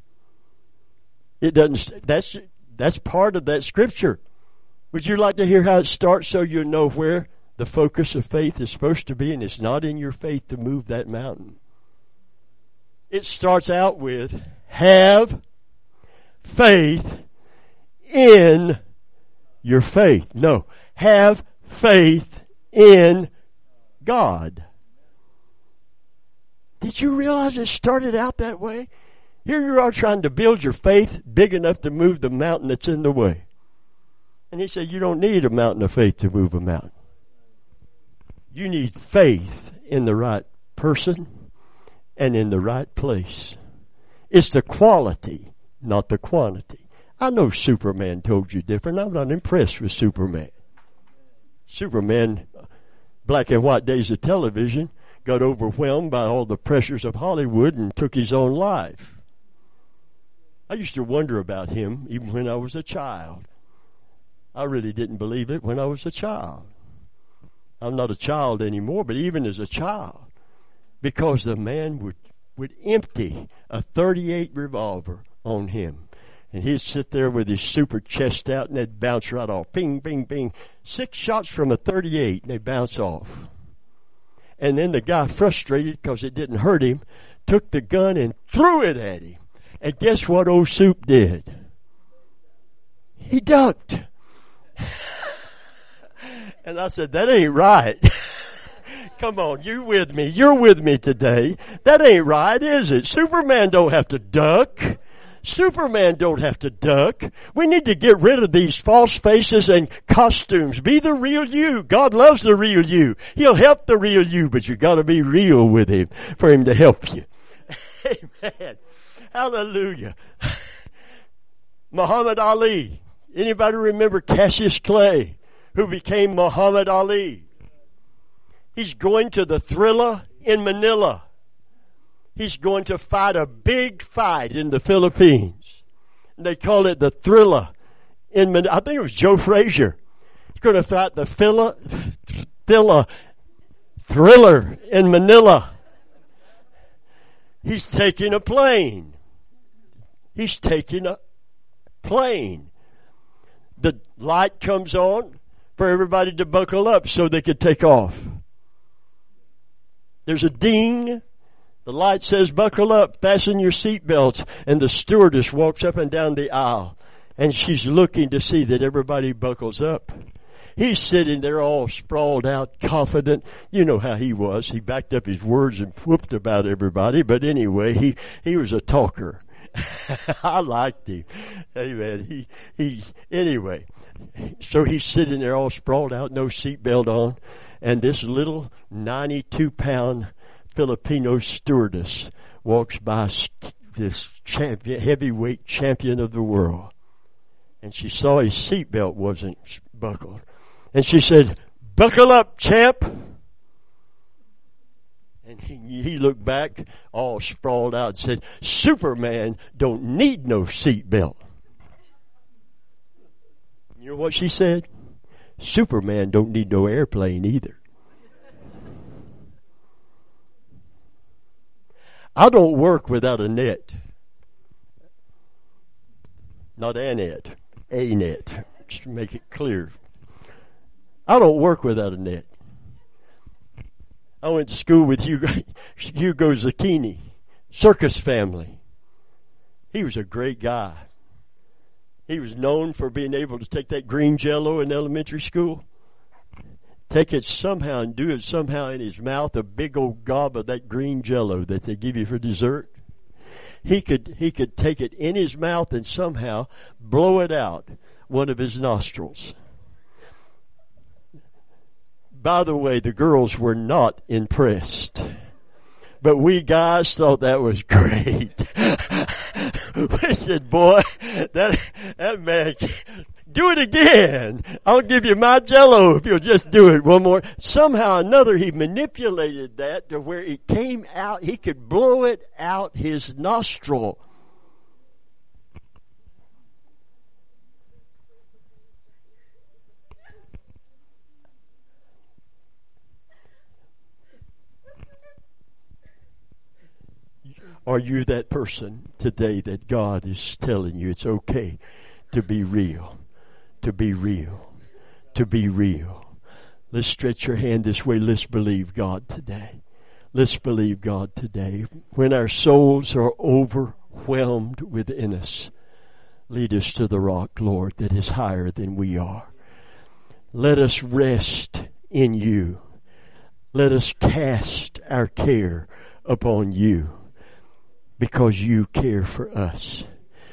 It doesn't, that's, that's part of that scripture. Would you like to hear how it starts so you know where the focus of faith is supposed to be? And it's not in your faith to move that mountain. It starts out with, have faith in your faith. No, have faith in God. Did you realize it started out that way? Here you are trying to build your faith big enough to move the mountain that's in the way. And he said, you don't need a mountain of faith to move a mountain. You need faith in the right person and in the right place. It's the quality, not the quantity. I know Superman told you different. I'm not impressed with Superman. Superman, black and white days of television, got overwhelmed by all the pressures of Hollywood and took his own life. I used to wonder about him even when I was a child. I really didn't believe it when I was a child. I'm not a child anymore, but even as a child, because the man would, would empty a thirty-eight revolver on him. And he'd sit there with his super chest out and they'd bounce right off. Ping, ping, ping. Six shots from a thirty-eight and they bounce off. And then the guy, frustrated because it didn't hurt him, took the gun and threw it at him. And guess what old Soup did? He ducked. And I said, that ain't right. Come on, you with me. You're with me today. That ain't right, is it? Superman don't have to duck. Superman don't have to duck. We need to get rid of these false faces and costumes. Be the real you. God loves the real you. He'll help the real you, but you gotta be real with him for him to help you. Amen. Hallelujah. Muhammad Ali. Anybody remember Cassius Clay, who became Muhammad Ali? He's going to the Thrilla in Manila. He's going to fight a big fight in the Philippines. They call it the Thrilla in Manila. I think it was Joe Frazier. He's going to fight the Thrilla, Thrilla, Thriller in Manila. He's taking a plane. He's taking a plane. The light comes on for everybody to buckle up so they could take off. There's a ding. The light says, buckle up, fasten your seatbelts. And the stewardess walks up and down the aisle. And she's looking to see that everybody buckles up. He's sitting there all sprawled out, confident. You know how he was. He backed up his words and whooped about everybody. But anyway, he, he was a talker. I liked him. Amen. He, he, anyway. So he's sitting there all sprawled out, no seatbelt on. And this little ninety-two pound Filipino stewardess walks by this champion, heavyweight champion of the world. And she saw his seatbelt wasn't buckled. And she said, buckle up, champ. And he, he looked back all sprawled out and said, Superman don't need no seatbelt. You know what she said? Superman don't need no airplane either. I don't work without a net. Not a net, a net. Just to make it clear. I don't work without a net. I went to school with Hugo, Hugo Zucchini, circus family. He was a great guy. He was known for being able to take that green Jell-O in elementary school, take it somehow and do it somehow in his mouth, a big old gob of that green Jell-O that they give you for dessert. He could, he could take it in his mouth and somehow blow it out one of his nostrils. By the way, the girls were not impressed. But we guys thought that was great. We said, boy, that, that man Do it again. I'll give you my jello if you'll just do it one more. Somehow or another, he manipulated that to where it came out. He could blow it out his nostril. Are you that person today that God is telling you it's okay to be real, to be real, to be real? Let's stretch your hand this way. Let's believe God today. Let's believe God today. When our souls are overwhelmed within us, lead us to the rock, Lord, that is higher than we are. Let us rest in you. Let us cast our care upon you, because you care for us.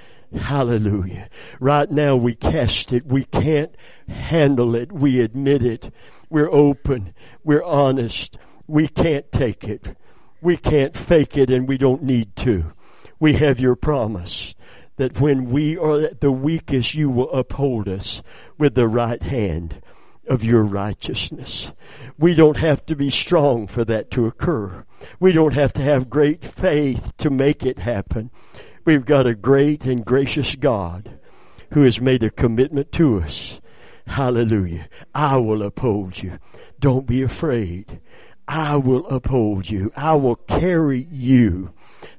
Hallelujah. Right now we cast it. We can't handle it. We admit it. We're open. We're honest. We can't take it. We can't fake it, and we don't need to. We have your promise that when we are at the weakest, you will uphold us with the right hand of your righteousness. We don't have to be strong for that to occur. We don't have to have great faith to make it happen. We've got a great and gracious God who has made a commitment to us. Hallelujah. I will uphold you. Don't be afraid. I will uphold you. I will carry you.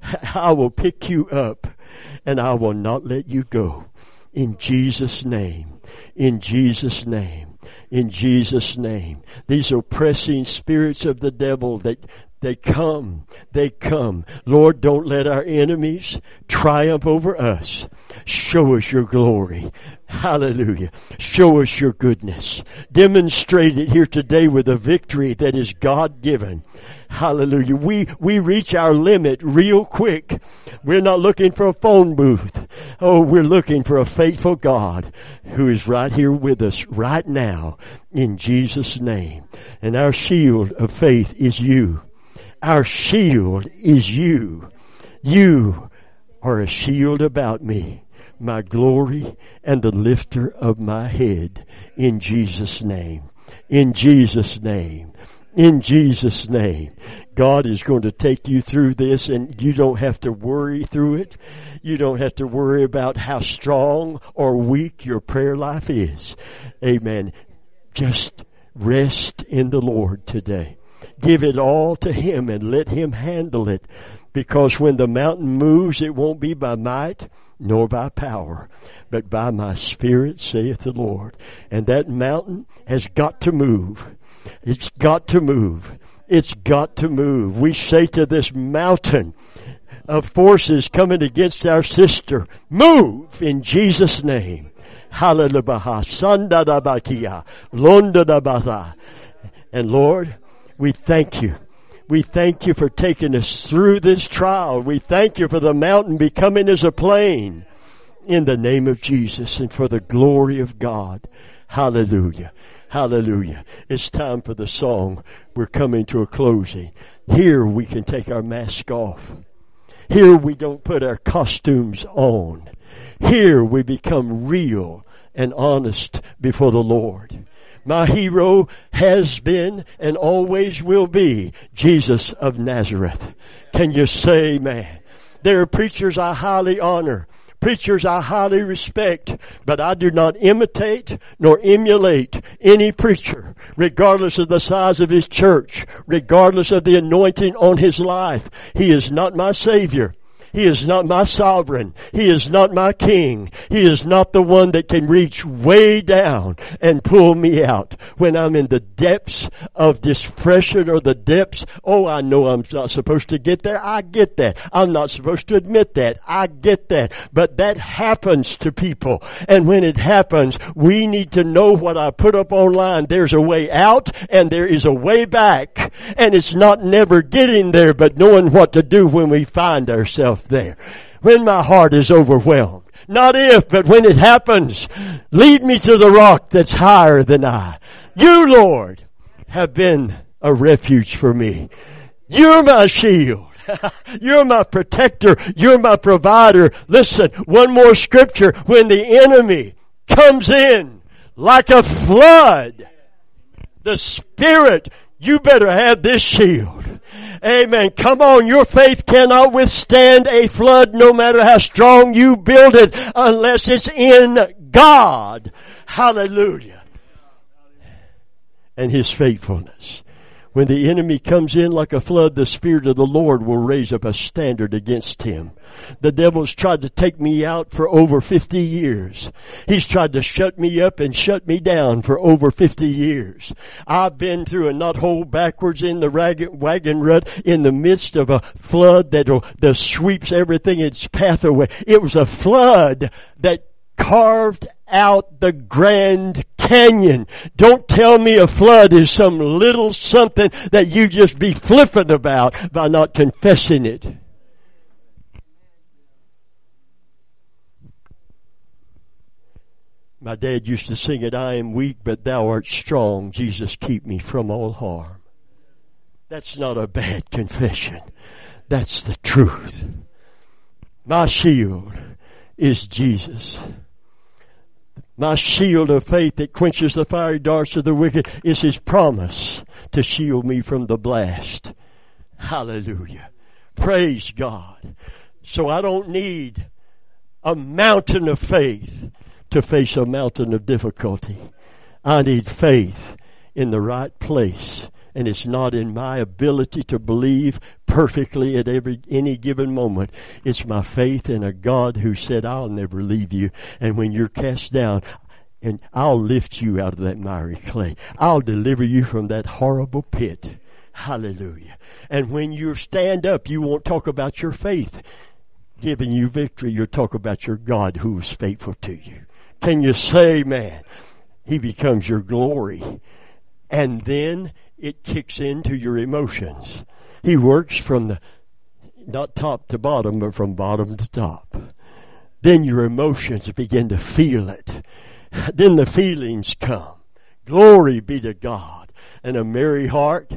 I will pick you up, and I will not let you go. In Jesus' name. In Jesus' name. In Jesus' name. These oppressing spirits of the devil, that they come, they come. Lord, don't let our enemies triumph over us. Show us your glory. Hallelujah. Show us your goodness. Demonstrate it here today with a victory that is God-given. Hallelujah. We, we reach our limit real quick. We're not looking for a phone booth. Oh, we're looking for a faithful God who is right here with us right now in Jesus' name. And our shield of faith is you. Our shield is you. You are a shield about me, my glory and the lifter of my head, in Jesus' name. In Jesus' name. In Jesus' name. God is going to take you through this, and you don't have to worry through it. You don't have to worry about how strong or weak your prayer life is. Amen. Just rest in the Lord today. Give it all to Him and let Him handle it. Because when the mountain moves, it won't be by might nor by power, but by my Spirit, saith the Lord. And that mountain has got to move. It's got to move. It's got to move. We say to this mountain of forces coming against our sister, move in Jesus' name. Hallelujah. And Lord, we thank you. We thank you for taking us through this trial. We thank you for the mountain becoming as a plain in the name of Jesus and for the glory of God. Hallelujah. Hallelujah. It's time for the song. We're coming to a closing. Here we can take our mask off. Here we don't put our costumes on. Here we become real and honest before the Lord. My hero has been and always will be Jesus of Nazareth. Can you say amen? There are preachers I highly honor, preachers I highly respect, but I do not imitate nor emulate any preacher, regardless of the size of his church, regardless of the anointing on his life. He is not my Savior. He is not my sovereign. He is not my king. He is not the one that can reach way down and pull me out when I'm in the depths of depression or the depths. Oh, I know I'm not supposed to get there. I get that. I'm not supposed to admit that. I get that. But that happens to people. And when it happens, we need to know what I put up online. There's a way out and there is a way back. And it's not never getting there, but knowing what to do when we find ourselves there. When my heart is overwhelmed. Not if, but when it happens, lead me to the rock that's higher than I. You, Lord, have been a refuge for me. You're my shield. You're my protector. You're my provider. Listen, one more scripture. When the enemy comes in like a flood, the Spirit, you better have this shield. Amen. Come on, your faith cannot withstand a flood no matter how strong you build it unless it's in God. Hallelujah. And His faithfulness. When the enemy comes in like a flood, the Spirit of the Lord will raise up a standard against him. The devil's tried to take me out for over fifty years. He's tried to shut me up and shut me down for over fifty years. I've been through a not hold backwards in the wagon rut in the midst of a flood that, that sweeps everything in its path away. It was a flood that carved out the Grand Canyon. Don't tell me a flood is some little something that you just be flippant about by not confessing it. My dad used to sing it, I am weak, but thou art strong. Jesus, keep me from all harm. That's not a bad confession. That's the truth. My shield is Jesus. My shield of faith that quenches the fiery darts of the wicked is His promise to shield me from the blast. Hallelujah. Praise God. So I don't need a mountain of faith to face a mountain of difficulty. I need faith in the right place. And it's not in my ability to believe perfectly at every any given moment. It's my faith in a God who said, I'll never leave you. And when you're cast down, and I'll lift you out of that miry clay. I'll deliver you from that horrible pit. Hallelujah. And when you stand up, you won't talk about your faith giving you victory. You'll talk about your God who is faithful to you. Can you say, man, He becomes your glory. And then it kicks into your emotions. He works from the, not top to bottom, but from bottom to top. Then your emotions begin to feel it. Then the feelings come. Glory be to God. And a merry heart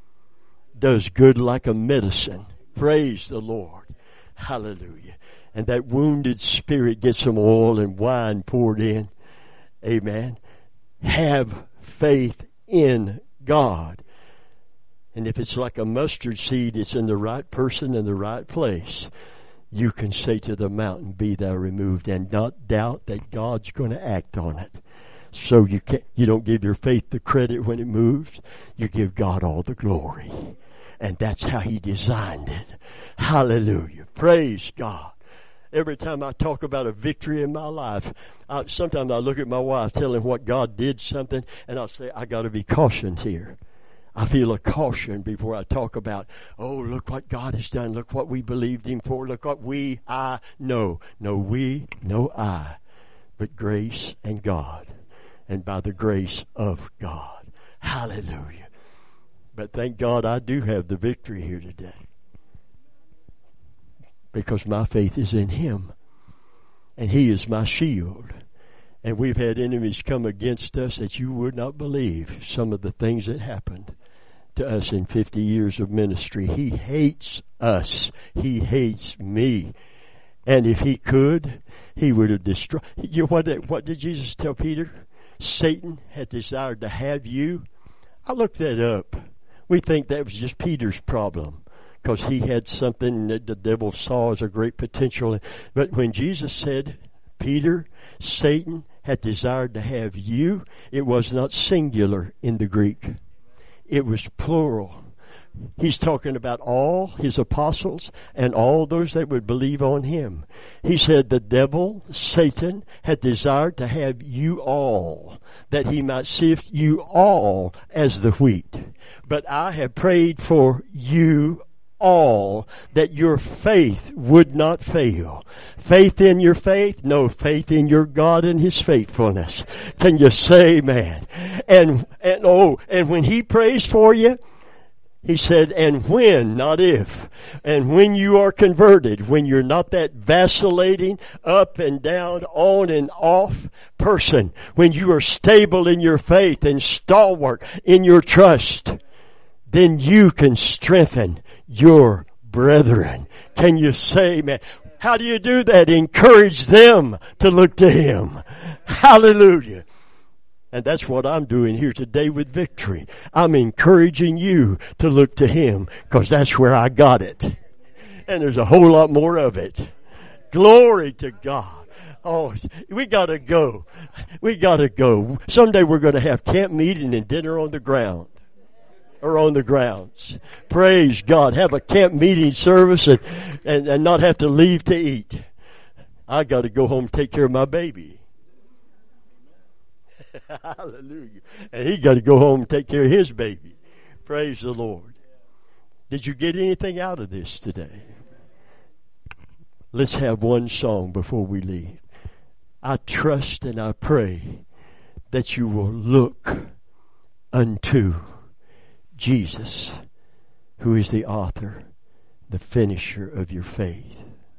does good like a medicine. Praise the Lord. Hallelujah. And that wounded spirit gets some oil and wine poured in. Amen. Have faith in God. And if it's like a mustard seed, it's in the right person in the right place. You can say to the mountain, be thou removed, and not doubt that God's going to act on it. So you can't, you don't give your faith the credit when it moves. You give God all the glory. And that's how He designed it. Hallelujah. Praise God. Every time I talk about a victory in my life, I, sometimes I look at my wife telling what God did something, and I'll say, I got to be cautious here. I feel a caution before I talk about, oh, look what God has done. Look what we believed Him for. Look what we, I, know. No we, no I, but grace and God. And by the grace of God. Hallelujah. But thank God I do have the victory here today. Because my faith is in Him. And He is my shield. And we've had enemies come against us that you would not believe some of the things that happened to us in fifty years of ministry. He hates us. He hates me. And if He could, He would have destroyed. You know, what, what did Jesus tell Peter? Satan had desired to have you. I looked that up. We think that was just Peter's problem, because he had something that the devil saw as a great potential. But when Jesus said, Peter, Satan had desired to have you, it was not singular in the Greek. It was plural. He's talking about all His apostles and all those that would believe on Him. He said the devil, Satan, had desired to have you all, that he might sift you all as the wheat. But I have prayed for you all, that your faith would not fail. Faith in your faith? No, faith in your God and His faithfulness. Can you say amen? And, and oh, and when He prays for you, He said, and when, not if, and when you are converted, when you're not that vacillating up and down, on and off person, when you are stable in your faith and stalwart in your trust, then you can strengthen your brethren. Can you say, man, How do you do that? Encourage them to look to Him. Hallelujah. And that's what I'm doing here today with Victory. I'm encouraging you to look to Him, because that's where I got it. And there's a whole lot more of it. Glory to God. Oh, we gotta go. We gotta go. Someday we're gonna have camp meeting and dinner on the ground. Or on the grounds. Praise God. Have a camp meeting service and, and, and not have to leave to eat. I gotta go home and take care of my baby. Hallelujah. And he gotta go home and take care of his baby. Praise the Lord. Did you get anything out of this today? Let's have one song before we leave. I trust and I pray that you will look unto Jesus, who is the author, the finisher of your faith.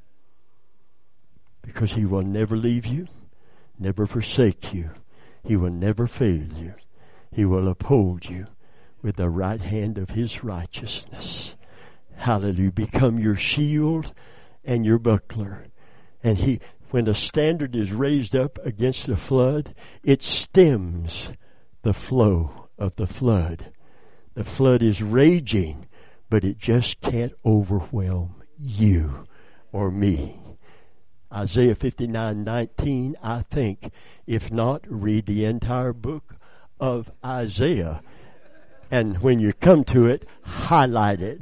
Because He will never leave you, never forsake you. He will never fail you. He will uphold you with the right hand of His righteousness. Hallelujah. Become your shield and your buckler. And He, when the standard is raised up against the flood, it stems the flow of the flood. The flood is raging, but it just can't overwhelm you or me. Isaiah fifty-nine nineteen, I think. If not, read the entire book of Isaiah. And when you come to it, highlight it.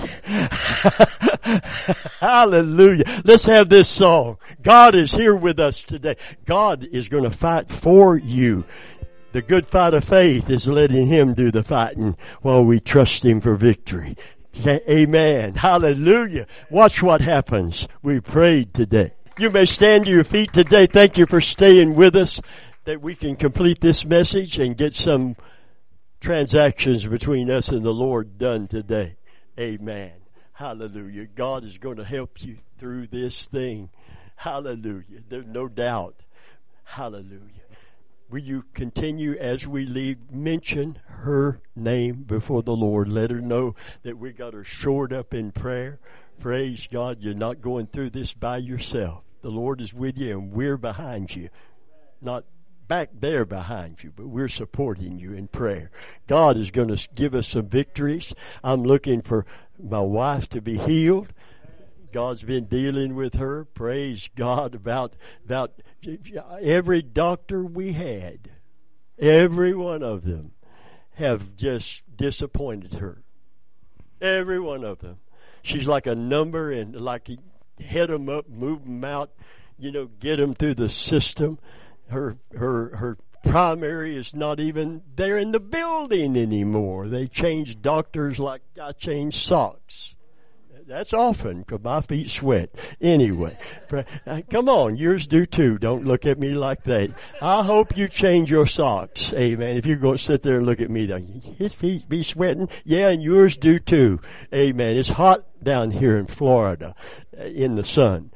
Hallelujah. Let's have this song. God is here with us today. God is going to fight for you. The good fight of faith is letting Him do the fighting while we trust Him for victory. Amen. Hallelujah. Watch what happens. We prayed today. You may stand to your feet today. Thank you for staying with us, that we can complete this message and get some transactions between us and the Lord done today. Amen. Hallelujah. God is going to help you through this thing. Hallelujah. There's no doubt. Hallelujah. Will you continue as we leave? Mention her name before the Lord. Let her know that we got her shored up in prayer. Praise God. You're not going through this by yourself. The Lord is with you and we're behind you. Not back there behind you, but we're supporting you in prayer. God is going to give us some victories. I'm looking for my wife to be healed. God's been dealing with her. Praise God about, about every doctor we had. Every one of them have just disappointed her. Every one of them. She's like a number, and like you head them up, move them out, you know, get them through the system. Her, her, her primary is not even there in the building anymore. They change doctors like I change socks. That's often, because my feet sweat. Anyway, come on, yours do too. Don't look at me like that. I hope you change your socks. Amen. If you're going to sit there and look at me, his feet be sweating. Yeah, and yours do too. Amen. It's hot down here in Florida in the sun.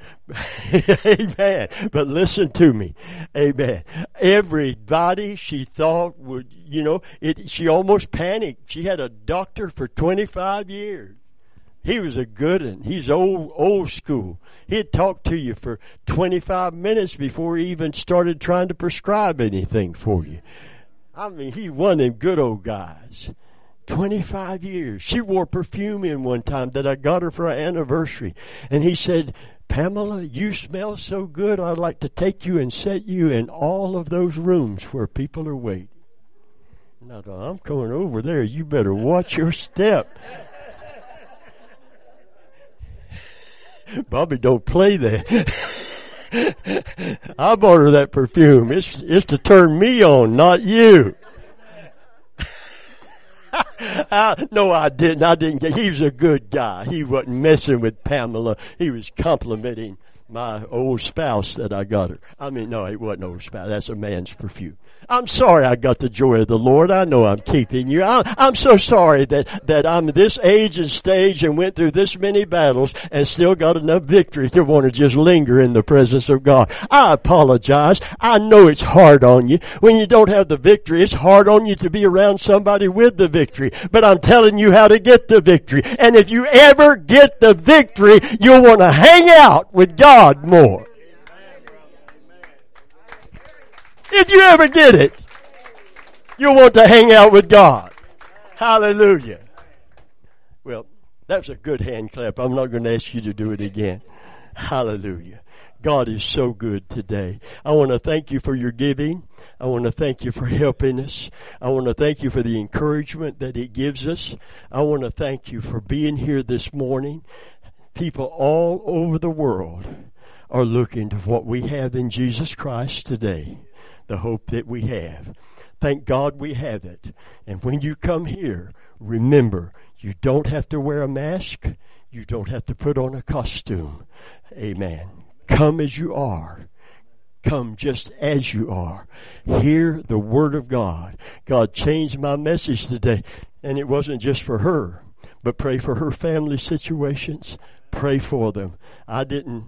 Amen. But listen to me. Amen. Everybody she thought would, you know, it, she almost panicked. She had a doctor for twenty-five years. He was a good one. He's old, old school. He'd talk to you for twenty-five minutes before he even started trying to prescribe anything for you. I mean, he one of them good old guys. twenty-five years. She wore perfume in one time that I got her for our anniversary. And he said, Pamela, you smell so good, I'd like to take you and set you in all of those rooms where people are waiting. And I thought, I'm coming over there. You better watch your step. Bobby, don't play that. I bought her that perfume. It's, it's to turn me on, not you. I, no, I didn't. I didn't get, he was a good guy. He wasn't messing with Pamela. He was complimenting my old spouse that I got her. I mean, no, it wasn't old spouse. That's a man's perfume. I'm sorry I got the joy of the Lord. I know I'm keeping you. I, I'm so sorry that, that I'm this age and stage and went through this many battles and still got enough victory to want to just linger in the presence of God. I apologize. I know it's hard on you. When you don't have the victory, it's hard on you to be around somebody with the victory. But I'm telling you how to get the victory. And if you ever get the victory, you'll want to hang out with God God more. If you ever get it, you'll want to hang out with God. Hallelujah. Well, that's a good hand clap. I'm not going to ask you to do it again. Hallelujah. God is so good today. I want to thank you for your giving. I want to thank you for helping us. I want to thank you for the encouragement that it gives us. I want to thank you for being here this morning. People all over the world are looking to what we have in Jesus Christ today, the hope that we have. Thank God we have it. And when you come here, remember, you don't have to wear a mask. You don't have to put on a costume. Amen. Come as you are. Come just as you are. Hear the Word of God. God changed my message today. And it wasn't just for her, but pray for her family situations. Pray for them. I didn't,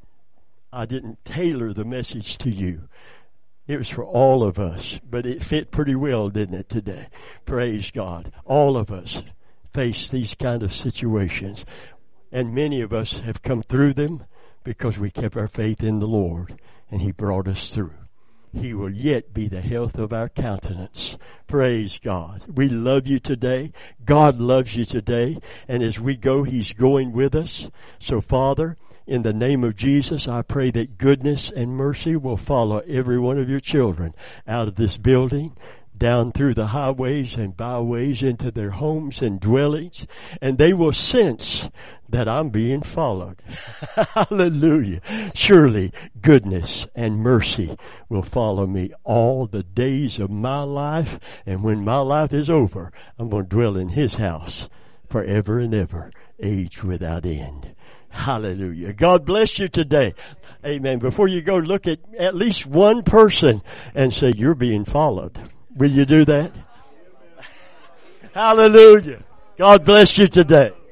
I didn't tailor the message to you. It was for all of us, but it fit pretty well, didn't it, today? Praise God. All of us face these kind of situations, and many of us have come through them because we kept our faith in the Lord, and He brought us through. He will yet be the health of our countenance. Praise God. We love you today. God loves you today, and as we go, He's going with us. So, Father, in the name of Jesus, I pray that goodness and mercy will follow every one of your children out of this building, down through the highways and byways into their homes and dwellings, and they will sense that I'm being followed. Hallelujah. Surely goodness and mercy will follow me all the days of my life, and when my life is over, I'm going to dwell in His house forever and ever, age without end. Hallelujah. God bless you today. Amen. Before you go, look at at least one person and say, you're being followed. Will you do that? Hallelujah. God bless you today.